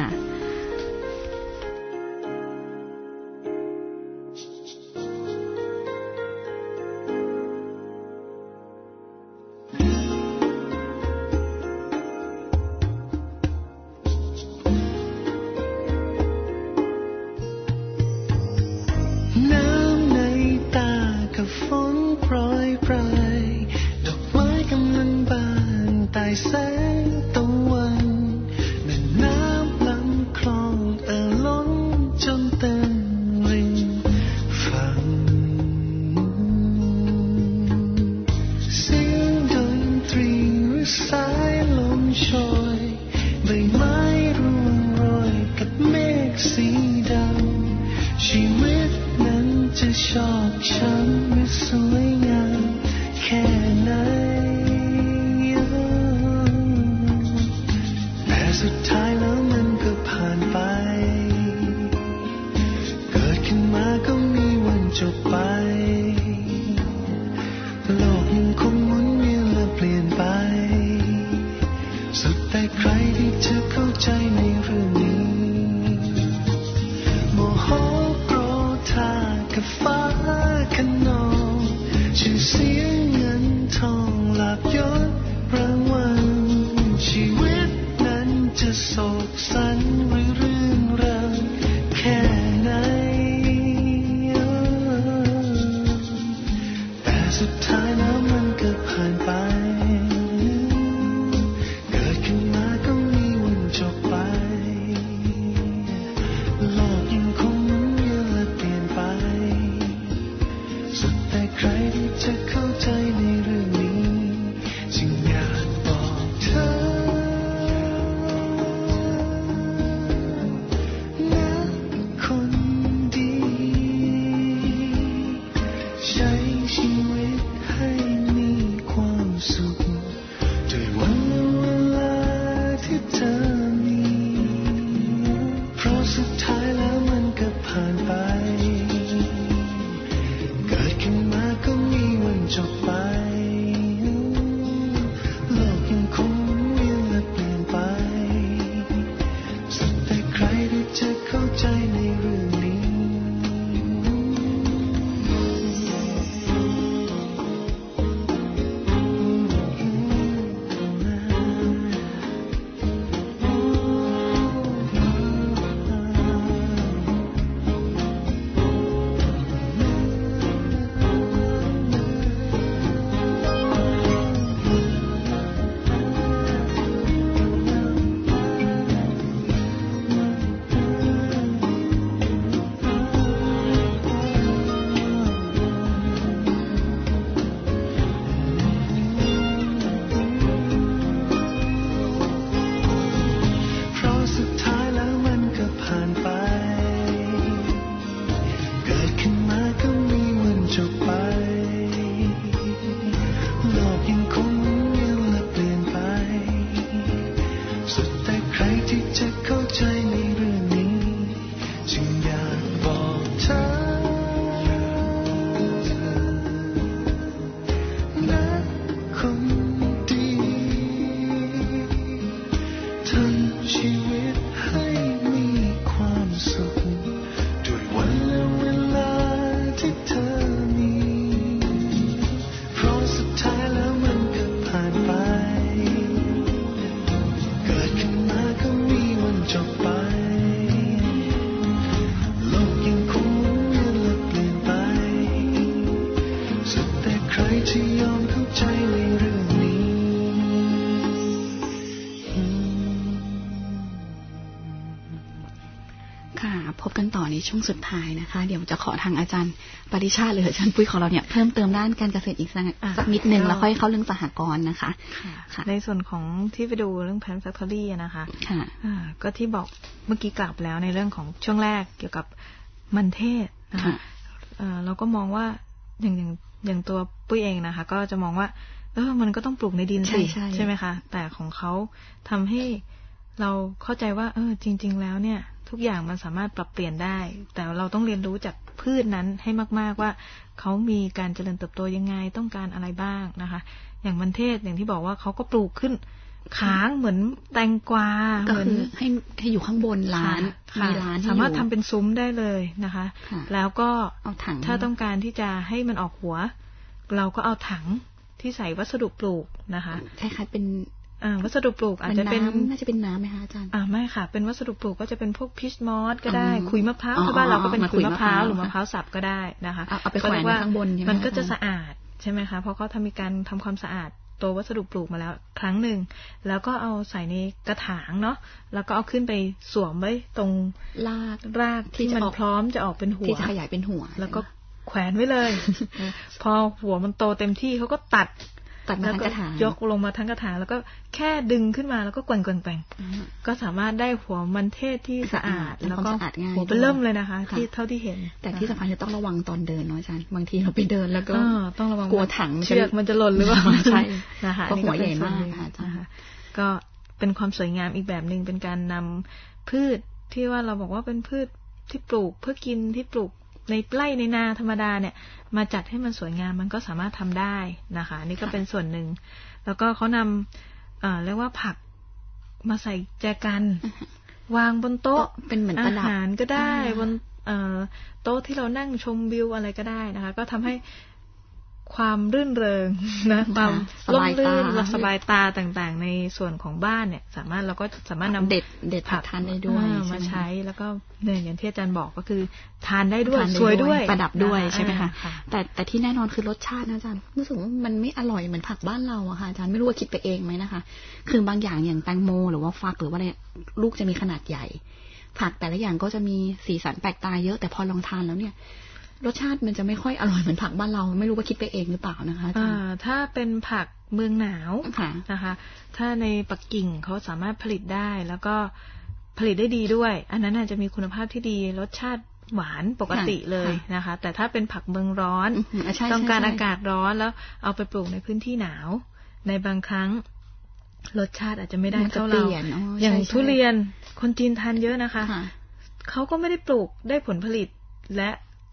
ใช้ชีวิตให้จบไปโลกยังคงเวียนและเปลี่ยนไปสุดแต่ใครที่จะเข้าใจในเรื่องนี้ช่วงสุดท้ายนะคะเดี๋ยวจะขอทางอาจารย์ปริชาติหรืออาจารย์ปุ้ยของเราเนี่ยเพิ่มเติมด้านการเกษตรอีกสักนิดนึงแล้วค่อยเข้าเรื่องสหกรณ์นะคะในส่วนของที่ไปดูเรื่อง Plant Factory นะคะก็ที่บอกเมื่อกี้กล่าวไปแล้วในเรื่องของช่วงแรกเกี่ยวกับมันเทศนะคะเราก็มองว่าอย่างตัวปุ้ยเองนะคะก็จะมองว่ามันก็ต้องปลูกในดินสิใช่ไหมคะแต่ของเขาทำให้เราเข้าใจว่าจริงๆแล้วเนี่ยทุกอย่างมันสามารถปรับเปลี่ยนได้แต่เราต้องเรียนรู้จากพืชนั้นให้มากๆว่าเขามีการเจริญเติบโตยังไงต้องการอะไรบ้างนะคะอย่างมันเทศอย่างที่บอกว่าเขาก็ปลูกขึ้นค้างเหมือนแตงกวาเหมือนให้อยู่ข้างบนร้านมีร้านสามารถทำเป็นซุ้มได้เลยนะคะแล้วก็เอาถังถ้าต้องการที่จะให้มันออกหัวเราก็เอาถังที่ใส่วัสดุปลูกนะคะคล้ายๆเป็นวัสดุปลูกอาจจะเป็นน่าจะเป็นน้ำไหมคะอาจารย์ไม่ค่ะเป็นวัสดุปลูกก็จะเป็นพวกพิชมอสก็ได้ขุยมะพร้าวที่บ้านเราก็เป็นขุยมะพร้าวหรือมะพร้าวสับก็ได้นะคะเอาไปแขวนข้างบนมันก็จะสะอาดใช่ไหมคะเพราะเขามีการทำความสะอาดตัววัสดุปลูกมาแล้วครั้งหนึ่งแล้วก็เอาใส่ในกระถางเนาะแล้วก็เอาขึ้นไปสวมไว้ตรงรากที่มันพร้อมจะออกเป็นหัวที่จะขยายเป็นหัวแล้วก็แขวนไว้เลยพอหัวมันโตเต็มที่เขาก็ตัดมาทั้งกระถางยกลงมาทั้งกระถางแล้วก็แค่ดึงขึ้นมาแล้วก็แกว่งก็สามารถได้หัวมันเทศที่สะอาดแล้วก็หัวเป็นเริ่มเลยนะคะที่เท่าที่เห็นแต่ที่สำคัญจะต้องระวังตอนเดินเนาะอาจารย์บางทีเราไปเดินแล้วก็ต้องระวังกลัวถังเชือกมันจะหล่นหรือเปล่าใช่นะคะนี่ก็เป็นส่วนหนึ่งนะคะก็เป็นความสวยงามอีกแบบนึงเป็นการนำพืชที่ว่าเราบอกว่าเป็นพืชที่ปลูกเพื่อกินที่ปลูกในไร่ในนาธรรมดาเนี่ยมาจัดให้มันสวยงามมันก็สามารถทำได้นะคะนี่ก็เป็นส่วนหนึ่งแล้วก็เขานำเรียกว่าผักมาใส่แจกันวางบนโต๊ะเป็นเหมือนอาหารก็ได้บนโต๊ะที่เรานั่งชมวิวอะไรก็ได้นะคะก็ทำให้ความรื่นเริงนะความร่มรื่นและสบายตาต่างๆในส่วนของบ้านเนี่ยเราก็สามารถนำเด็ดผักทานได้ด้วยมาใช้แล้วก็เนี่ยอย่างที่อาจารย์บอกก็คือทานได้ด้วยสวยด้วยประดับด้วยใช่ไหมคะแต่ที่แน่นอนคือรสชาตินะอาจารย์รู้สึกว่ามันไม่อร่อยเหมือนผักบ้านเราอะค่ะอาจารย์ไม่รู้ว่าคิดไปเองไหมนะคะคือบางอย่างอย่างแตงโมหรือว่าฟักหรือว่าอะไรลูกจะมีขนาดใหญ่ผักแต่ละอย่างก็จะมีสีสันแปลกตาเยอะแต่พอลองทานแล้วเนี่ยรสชาติมันจะไม่ค่อยอร่อยเหมือนผักบ้านเราไม่รู้ว่าคิดไปเองหรือเปล่านะคะถ้าเป็นผักเมืองหนาวนะคะถ้าในปักกิ่งเขาสามารถผลิตได้แล้วก็ผลิตได้ดีด้วยอันนั้นอาจจะมีคุณภาพที่ดีรสชาติหวานปกติเลยนะคะแต่ถ้าเป็นผักเมืองร้อนต้องการอากาศร้อนแล้วเอาไปปลูกในพื้นที่หนาวในบางครั้งรสชาติอาจจะไม่ได้เท่าเราอย่างทุเรียนคนจีนทานเยอะนะคะเขาก็ไม่ได้ปลูกได้ผลผลิตและ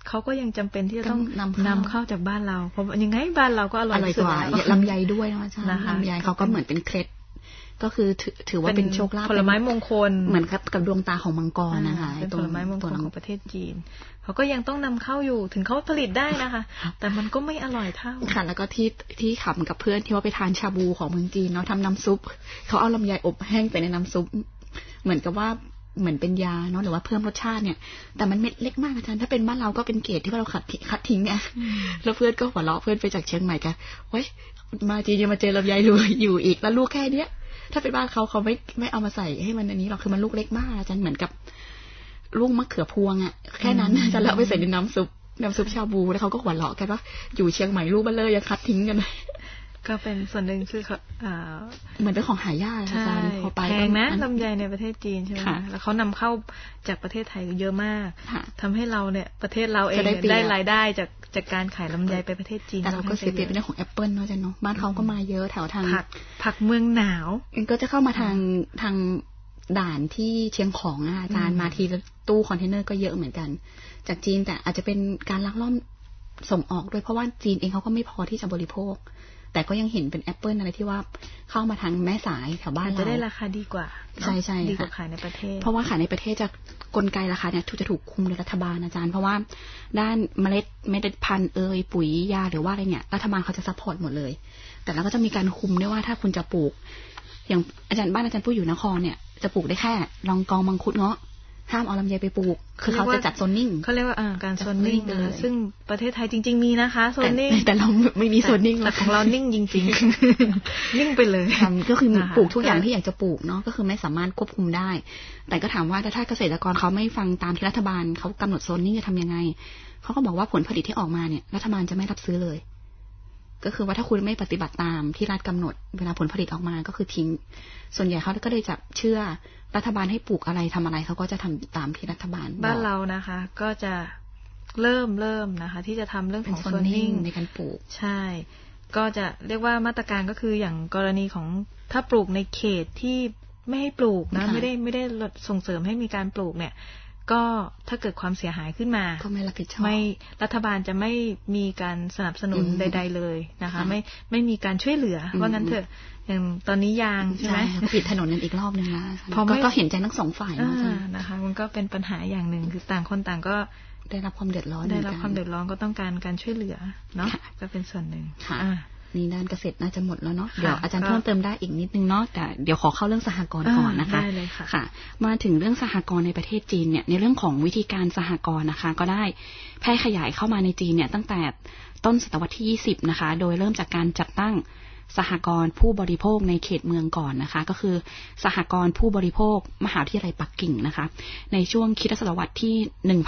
เขาก็ยังจำเป็นที่จะต้องนำเข้าจากบ้านเราเพราะยังไงบ้านเราก็อร่อยกว่าลำไยด้วยนะจ๊ะลำไยเขาก็เหมือนเป็นเคล็ดก็คือถือว่าเป็นโชคลาภผลไม้มงคลเหมือนกับดวงตาของมังกรนะคะเป็นผลไม้มงคลของประเทศจีนเขาก็ยังต้องนำเข้าอยู่ถึงเขาผลิตได้นะคะแต่มันก็ไม่อร่อยเท่าค่ะแล้วก็ที่ขำกับเพื่อนที่ว่าไปทานชาบูของเมืองจีนเนาะทำน้ำซุปเขาเอาลำไยอบแห้งไปในน้ำซุปเหมือนกับว่าเหมือนเป็นยาเนาะหรือว่าเพิ่มรสชาติเนี่ยแต่มันเม็ดเล็กมากอาจารย์ถ้าเป็นบ้านเราก็เป็นเกรดที่เราคัดทิ้งเนี่ยแล้วเพื่อนก็หัวเราะเพื่อนไปจากเชียงใหม่กันเฮ้ยมาจีนยังมาเจอลำไยอยู่อีกแล้วลูกแค่เนี้ยถ้าเป็นบ้านเขาไม่เอามาใส่ให้มันอันนี้หรอกคือมันลูกเล็กมากอาจารย์เหมือนกับลูกมะเขือพวงอ่ะแค่นั้นจะแล้วไปใส่ในน้ำซุปชาบูแล้วเขาก็หัวเราะกันว่าอยู่เชียงใหม่ลูกเบลเลยยังคัดทิ้งกันก็เป็นส่วนหนึ่งคือเหมือนเป็นของหายากอาจารย์พอไปแพงนะลำไยในประเทศจีนใช่ไหมแล้วเขานำเข้าจากประเทศไทยเยอะมากทำให้เราเนี่ยประเทศเราเองได้รายได้จากการขายลำไยไปประเทศจีนแต่เราก็เสียเปรียบในเรื่องของแอปเปิลเนาะจ๊ะเนาะบ้านเขาก็มาเยอะแถวทางผักเมืองหนาวก็จะเข้ามาทางด่านที่เชียงของอาจารย์มาทีตู้คอนเทนเนอร์ก็เยอะเหมือนกันจากจีนแต่อาจจะเป็นการลักลอบส่งออกด้วยเพราะว่าจีนเองเขาก็ไม่พอที่จะบริโภคแต่ก็ยังเห็นเป็นแอปเปิลอะไรที่ว่าเข้ามาทางแม่สายแถวบ้านเราจะได้ราคาดีกว่าใช่ใช่ดีกว่าขายในประเทศเพราะว่าขายในประเทศจะกลไกราคาเนี่ยจะถูกคุมโดยรัฐบาลอาจารย์เพราะว่าด้านเมล็ดพันธุ์ปุ๋ยยาหรือว่าอะไรเนี่ยรัฐบาลเขาจะซัพพอร์ตหมดเลยแต่แล้วก็จะมีการคุมด้วยว่าถ้าคุณจะปลูกอย่างอาจารย์พูดอยู่นครเนี่ยจะปลูกได้แค่ลองกองมังคุดเงาะห้ามเอาลำไยไปปลูกคือเขาจะจัดโซนนิ่งเขาเรียกว่าการโซนนิ่งซึ่งประเทศไทยจริงๆมีนะคะโซนนิ่งแต่เราไม่มีโซนนิ่งแต่ของเรานิ่งจริงๆนิ่งไปเลยก็คือปลูกทุกอย่างที่อยากจะปลูกเนาะก็คือไม่สามารถควบคุมได้แต่ก็ถามว่าถ้าเกษตรกรเขาไม่ฟังตามที่รัฐบาลเขากำหนดโซนนิ่งจะทำยังไงเขาก็บอกว่าผลผลิตที่ออกมาเนี่ยรัฐบาลจะไม่รับซื้อเลยก็คือว่าถ้าคุณไม่ปฏิบัติตามที่รัฐกำหนดเวลาผลผลิตออกมาก็คือทิ้งส่วนใหญ่เขาก็เลยจะเชื่อรัฐบาลให้ปลูกอะไรทำอะไรเขาก็จะทำตามที่รัฐบาลบ้านเรานะคะก็จะเริ่มนะคะที่จะทำเรื่องของโซนนิ่งในการปลูกใช่ก็จะเรียกว่ามาตรการก็คืออย่างกรณีของถ้าปลูกในเขตที่ไม่ให้ปลูกนะไม่ได้ส่งเสริมให้มีการปลูกเนี่ยก็ถ้าเกิดความเสียหายขึ้นมาก็ไม่รับผิดชอบไม่รัฐบาลจะไม่มีการสนับสนุนใดๆเลยนะคะไม่มีการช่วยเหลือว่างั้นเถอะอย่างตอนนี้ยางใช่ไหมปิดถนนกันอีกรอบนึงนะก็เห็นใจทั้งสองฝ่ายนะคะมันก็เป็นปัญหาอย่างหนึ่งคือต่างคนต่างก็ได้รับความเดือดร้อนก็ต้องการช่วยเหลือเนาะก็เป็นส่วนหนึ่งนี่ด้านเกษตรน่าจะหมดแล้วเนาะเดี๋ยวอาจารย์เพิ่มเติมได้อีกนิดนึงเนาะแต่เดี๋ยวขอเข้าเรื่องสหกรณ์ก่อนนะคะค่ะมาถึงเรื่องสหกรณ์ในประเทศจีนเนี่ยในเรื่องของวิธีการสหกรณ์นะคะก็ได้แพร่ขยายเข้ามาในจีนเนี่ยตั้งแต่ต้นศตวรรษที่20นะคะโดยเริ่มจากการจัดตั้งสหกรณ์ผู้บริโภคในเขตเมืองก่อนนะคะก็คือสหกรณ์ผู้บริโภคมหาวิทยาลัยปักกิ่งนะคะในช่วงคริสตศตวรรษที่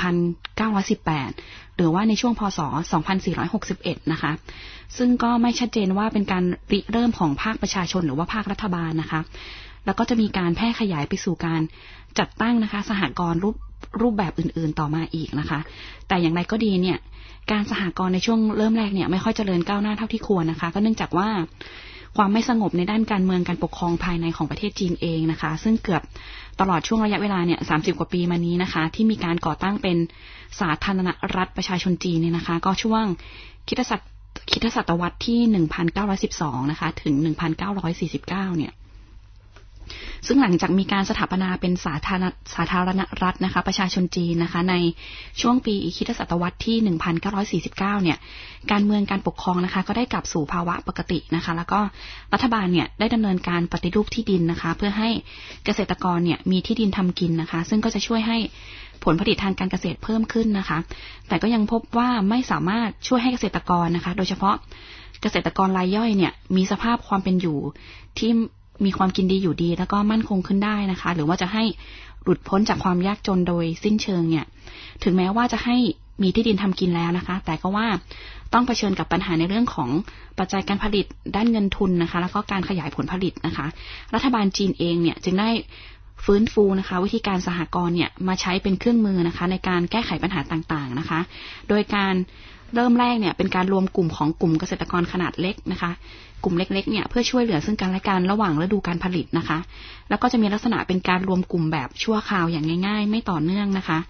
1918หรือว่าในช่วงพ.ศ. 2461นะคะซึ่งก็ไม่ชัดเจนว่าเป็นการริเริ่มของภาคประชาชนหรือว่าภาครัฐบาลนะคะแล้วก็จะมีการแพร่ขยายไปสู่การจัดตั้งนะคะสหกรณ์รูปแบบอื่นๆต่อมาอีกนะคะแต่อย่างไรก็ดีเนี่ยการสหกรณ์ในช่วงเริ่มแรกเนี่ยไม่ค่อยเจริญก้าวหน้าเท่าที่ควรนะคะก็เนื่องจากว่าความไม่สงบในด้านการเมืองการปกครองภายในของประเทศจีนเองนะคะซึ่งเกือบตลอดช่วงระยะเวลาเนี่ย30 กว่าปีมานี้นะคะที่มีการก่อตั้งเป็นสาธารณรัฐประชาชนจีนเนี่ยนะคะก็ช่วงคริสตศตวรรษที่1912นะคะถึง1949เนี่ยซึ่งหลังจากมีการสถาปนาเป็นสาธารณรัฐนะคะประชาชนจีนนะคะในช่วงปีคริสตศตวรรษที่1949เนี่ยการเมืองการปกครองนะคะก็ได้กลับสู่ภาวะปกตินะคะแล้วก็รัฐบาลเนี่ยได้ดำเนินการปฏิรูปที่ดินนะคะเพื่อให้เกษตรกรเนี่ยมีที่ดินทำกินนะคะซึ่งก็จะช่วยให้ผลผลิตทางการเกษตรเพิ่มขึ้นนะคะแต่ก็ยังพบว่าไม่สามารถช่วยให้เกษตรกรนะคะโดยเฉพาะเกษตรกรรายย่อยเนี่ยมีสภาพความเป็นอยู่ที่มีความกินดีอยู่ดีแล้วก็มั่นคงขึ้นได้นะคะหรือว่าจะให้หลุดพ้นจากความยากจนโดยสิ้นเชิงเนี่ยถึงแม้ว่าจะให้มีที่ดินทำกินแล้วนะคะแต่ก็ว่าต้องเผชิญกับปัญหาในเรื่องของปัจจัยการผลิตด้านเงินทุนนะคะแล้วก็การขยายผลผลิตนะคะรัฐบาลจีนเองเนี่ยจึงได้ฟื้นฟูนะคะวิธีการสหกรณ์เนี่ยมาใช้เป็นเครื่องมือนะคะในการแก้ไขปัญหาต่างๆนะคะโดยการเริ่มแรกเนี่ยเป็นการรวมกลุ่มของกลุ่มเกษตรกรขนาดเล็กนะคะกลุ่มเล็กๆเนี่ยเพื่อช่วยเหลือซึ่งกันและกันระหว่างฤดูการผลิตนะคะแล้วก็จะมีลักษณะเป็นการรวมกลุ่มแบบชั่วคราวอย่างง่ายๆไม่ต่อเนื่องนะคะ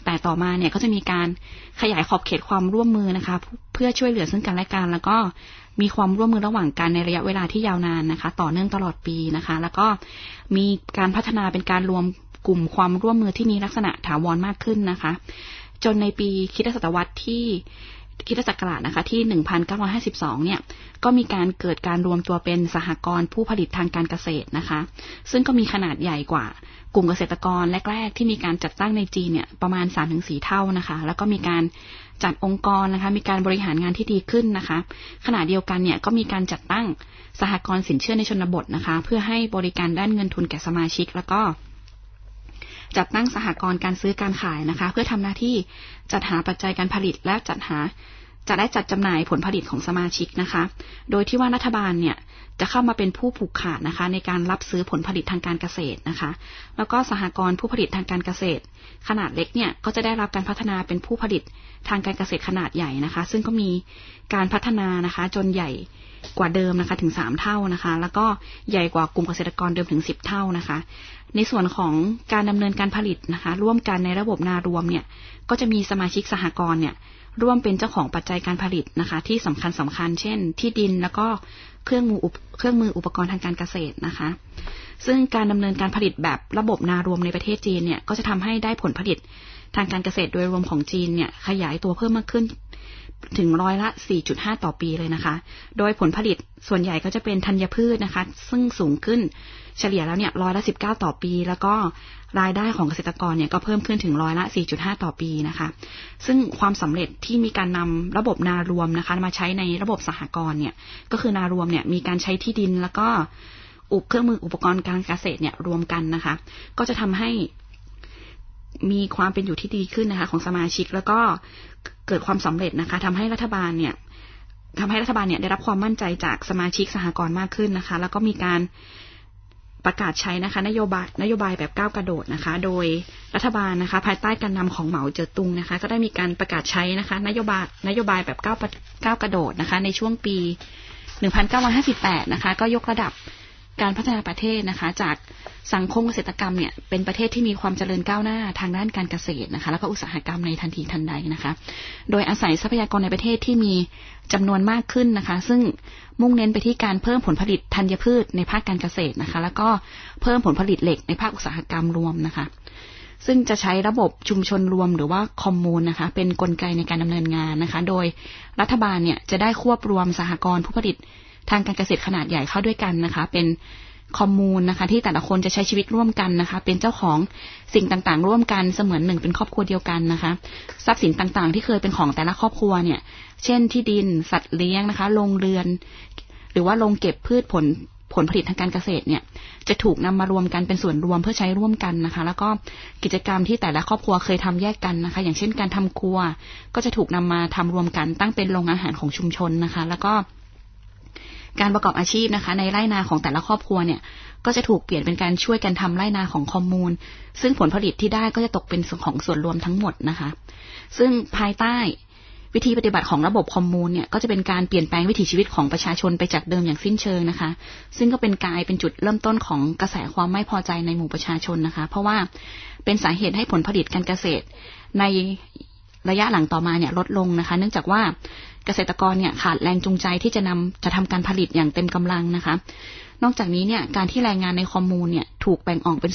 แต่ต่อมาเนี่ยก็จะมีการขยายขอบเขตความร่วมมือนะคะเพื่อช่วยเหลือซึ่งกันและกันแล้วก็มีความร่วมมือระหว่างกันในระยะเวลาที่ยาวนานนะคะต่อเนื่องตลอดปีนะคะแล้วก็มีการพัฒนาเป็นการรวมกลุ่มความร่วมมือที่มีลักษณะถาวรมากขึ้นนะคะจนในปีคริสตศักราชนะคะที่ 1952 เนี่ยก็มีการเกิดการรวมตัวเป็นสหกรณ์ผู้ผลิตทางการเกษตรนะคะซึ่งก็มีขนาดใหญ่กว่ากลุ่มเกษตรกรแรกๆที่มีการจัดตั้งในจีนเนี่ยประมาณ 3-4 เท่านะคะแล้วก็มีการจัดองค์กรนะคะมีการบริหารงานที่ดีขึ้นนะคะขณะเดียวกันเนี่ยก็มีการจัดตั้งสหกรณ์สินเชื่อในชนบทนะคะเพื่อให้บริการด้านเงินทุนแก่สมาชิกแล้วก็จัดตั้งสหกรณ์การซื้อการขายนะคะเพื่อทำหน้าที่จัดหาปัจจัยการผลิตและจะได้จัดจำหน่ายผลผลิตของสมาชิกนะคะโดยที่ว่ารัฐบาลเนี่ยจะเข้ามาเป็นผู้ผูกขาดนะคะในการรับซื้อผลผลิตทางการเกษตรนะคะแล้วก็สหกรณ์ผู้ผลิตทางการเกษตรขนาดเล็กเนี่ยก็จะได้รับการพัฒนาเป็นผู้ผลิตทางการเกษตรขนาดใหญ่นะคะซึ่งก็มีการพัฒนานะคะจนใหญ่กว่าเดิมนะคะถึง3เท่านะคะแล้วก็ใหญ่กว่ากลุ่มเกษตรกรเดิมถึง10เท่านะคะในส่วนของการดำเนินการผลิตนะคะร่วมกันในระบบนารวมเนี่ยก็จะมีสมาชิกสหกรณ์เนี่ยร่วมเป็นเจ้าของปัจจัยการผลิตนะคะที่สำคัญเช่นที่ดินแล้วก็เครื่องมืออุปกรณ์ทางการเกษตรนะคะซึ่งการดำเนินการผลิตแบบระบบนารวมในประเทศจีนเนี่ยก็จะทำให้ได้ผลผลิตทางการเกษตรโดยรวมของจีนเนี่ยขยายตัวเพิ่มมากขึ้นถึง4.5%ต่อปีเลยนะคะโดยผลผลิตส่วนใหญ่ก็จะเป็นธัญพืชนะคะซึ่งสูงขึ้นเฉลี่ยแล้วเนี่ย19%ต่อปีแล้วก็รายได้ของเกษตรกรเนี่ยก็เพิ่มขึ้นถึง4.5%ต่อปีนะคะซึ่งความสำเร็จที่มีการนำระบบนารวมนะคะมาใช้ในระบบสหกรณ์เนี่ยก็คือนารวมเนี่ยมีการใช้ที่ดินแล้วก็เครื่องมืออุปกรณ์การเกษตรเนี่ยรวมกันนะคะก็จะทำให้มีความเป็นอยู่ที่ดีขึ้นนะคะของสมาชิกแล้วก็เกิดความสำเร็จนะคะทำให้รัฐบาลเนี่ยได้รับความมั่นใจจากสมาชิกสหกรณ์มากขึ้นนะคะแล้วก็มีการประกาศใช้นะคะนโยบายแบบก้าวกระโดดนะคะโดยรัฐบาลนะคะภายใต้การนำของเหมาเจ๋อตุงนะคะก็ได้มีการประกาศใช้นะคะนโยบายแบบก้าวกระโดดนะคะในช่วงปี 1958 นะคะก็ยกระดับการพัฒนาประเทศนะคะจากสังคมเกษตรกรรมเนี่ยเป็นประเทศที่มีความเจริญก้าวหน้าทางด้านการเกษตรนะคะแล้วก็อุตสาหกรรมในทันทีทันใดนะคะโดยอาศัยทรัพยากรในประเทศที่มีจำนวนมากขึ้นนะคะซึ่งมุ่งเน้นไปที่การเพิ่มผลผลิตธัญพืชในภาคการเกษตรนะคะแล้วก็เพิ่มผลผลิตเหล็กในภาคอุตสาหกรรมรวมนะคะซึ่งจะใช้ระบบชุมชนรวมหรือว่าคอมมูนนะคะเป็นกลไกในการดำเนินงานนะคะโดยรัฐบาลเนี่ยจะได้ควบรวมสหกรณ์ผู้ผลิตทางการเกษตรขนาดใหญ่เข้าด้วยกันนะคะเป็นคอมมูนนะคะที่แต่ละคนจะใช้ชีวิตร่วมกันนะคะเป็นเจ้าของสิ่งต่างๆร่วมกันเสมือนหนึ่งเป็นครอบครัวเดียวกันนะคะทรัพย์สินต่างๆที่เคยเป็นของแต่ละครอบครัวเนี่ยเช่นที่ดินสัตว์เลี้ยงนะคะโรงเรือนหรือว่าโรงเก็บพืชผลผลิตทางการเกษตรเนี่ยจะถูกนำมารวมกันเป็นส่วนรวมเพื่อใช้ร่วมกันนะคะแล้วก็กิจกรรมที่แต่ละครอบครัวเคยทำแยกกันนะคะอย่างเช่นการทำครัวก็จะถูกนำมาทำรวมกันตั้งเป็นโรงอาหารของชุมชนนะคะแล้วก็การประกอบอาชีพนะคะในไร่นาของแต่ละครอบครัวเนี่ยก็จะถูกเปลี่ยนเป็นการช่วยกันทำไร่นาของคอมมูนซึ่งผลผลิตที่ได้ก็จะตกเป็นของส่วนรวมทั้งหมดนะคะซึ่งภายใต้วิธีปฏิบัติของระบบคอมมูนเนี่ยก็จะเป็นการเปลี่ยนแปลงวิถีชีวิตของประชาชนไปจากเดิมอย่างสิ้นเชิงนะคะซึ่งก็เป็นจุดเริ่มต้นของกระแสความไม่พอใจในหมู่ประชาชนนะคะเพราะว่าเป็นสาเหตุให้ผลผลิตการเกษตรในระยะหลังต่อมาเนี่ยลดลงนะคะเนื่องจากว่าเกษตรกรเนี่ยขาดแรงจูงใจที่จะทำการผลิตอย่างเต็มกำลังนะคะนอกจากนี้เนี่ยการที่แรงงานในคอมมูนเนี่ยถูกแบ่งออกเป็น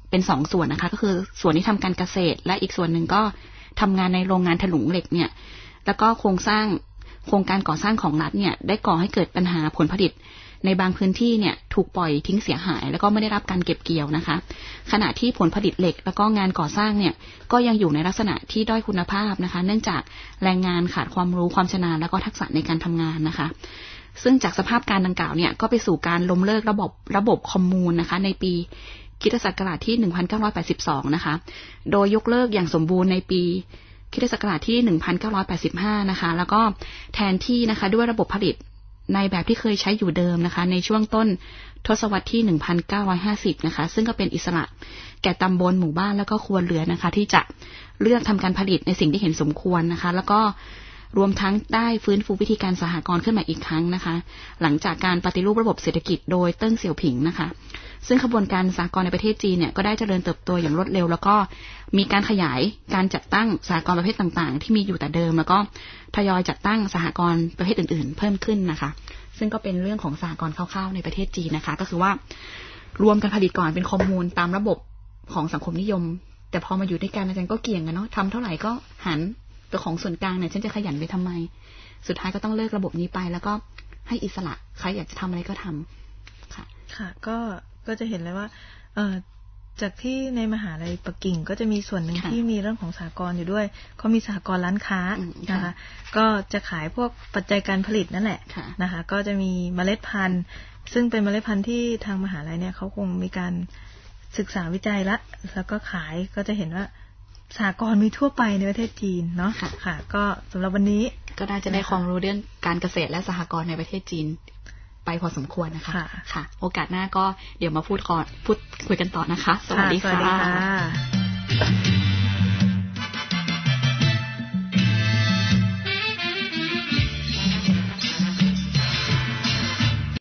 2 ส่วนนะคะก็คือส่วนที่ทำการเกษตรและอีกส่วนหนึ่งก็ทำงานในโรงงานถลุงเหล็กเนี่ยแล้วก็โครงการก่อสร้างของรัฐเนี่ยได้ก่อให้เกิดปัญหาผลผลิตในบางพื้นที่เนี่ยถูกปล่อยทิ้งเสียหายแล้วก็ไม่ได้รับการเก็บเกี่ยวนะคะขณะที่ผลผลิตเหล็กแล้วก็งานก่อสร้างเนี่ยก็ยังอยู่ในลักษณะที่ด้อยคุณภาพนะคะเนื่องจากแรงงานขาดความรู้ความชำนาญแล้วก็ทักษะในการทำงานนะคะซึ่งจากสภาพการดังกล่าวเนี่ยก็ไปสู่การล้มเลิกระบบคอมมูนนะคะในปีคริสตศักราชที่ 1982 นะคะโดยยกเลิกอย่างสมบูรณ์ในปีคริสตศักราชที่ 1985 นะคะแล้วก็แทนที่นะคะด้วยระบบผลิตในแบบที่เคยใช้อยู่เดิมนะคะในช่วงต้นทศวรรษที่ 1950 นะคะซึ่งก็เป็นอิสระแก่ตำบลหมู่บ้านแล้วก็ครัวเรือนนะคะที่จะเลือกทำการผลิตในสิ่งที่เห็นสมควรนะคะแล้วก็รวมทั้งได้ฟื้นฟูวิธีการสหกรณ์ขึ้นมาอีกครั้งนะคะ หลังจากการปฏิรูประบบเศรษฐกิจโดยเติ้งเสี่ยวผิงนะคะซึ่งขบวนการสหกรณ์ในประเทศจีนเนี่ยก็ได้เจริญเติบโตอย่างรวดเร็วแล้วก็มีการขยายการจัดตั้งสหกรณ์ประเภทต่างๆที่มีอยู่แต่เดิมแล้วก็ทยอยจัดตั้งสหกรณ์ประเภทอื่นๆเพิ่มขึ้นนะคะซึ่งก็เป็นเรื่องของสหกรณ์คร่าวๆในประเทศจีนนะคะก็คือว่ารวมกันผลิตก่อนเป็นคอมมูนตามระบบของสังคมนิยมแต่พอมาอยู่ด้วยกันอาจารย์ก็เกี่ยงกันเนาะทำเท่าไหร่ก็หันตัวของส่วนกลางเนี่ยฉันจะขยันไปทำไมสุดท้ายก็ต้องเลิกระบบนี้ไปแล้วก็ให้อิสระใครอยากจะทำอะไรก็ทำค่ะค่ะก็จะเห็นเลยว่าจากที่ในมหาลัยปักกิ่งก็จะมีส่วนหนึ่งที่มีเรื่องของสหกรณ์อยู่ด้วยเขามีสหกรณ์ร้านค้านะคะก็จะขายพวกปัจจัยการผลิตนั่นแหละนะคะก็จะมีเมล็ดพันธุ์ซึ่งเป็นเมล็ดพันธุ์ที่ทางมหาลัยเนี่ยเขาคงมีการศึกษาวิจัยแล้วก็ขายก็จะเห็นว่าสหกรณ์มีทั่วไปในประเทศจีนเนาะค่ะก็สำหรับวันนี้ก็น่าจะได้ความรู้เรื่องการเกษตรและสหกรณ์ในประเทศจีนไปพอสมควรนะคะค่ะโอกาสหน้าก็เดี๋ยวมาพูดคุยกันต่อนะคะสวัสดีค่ะ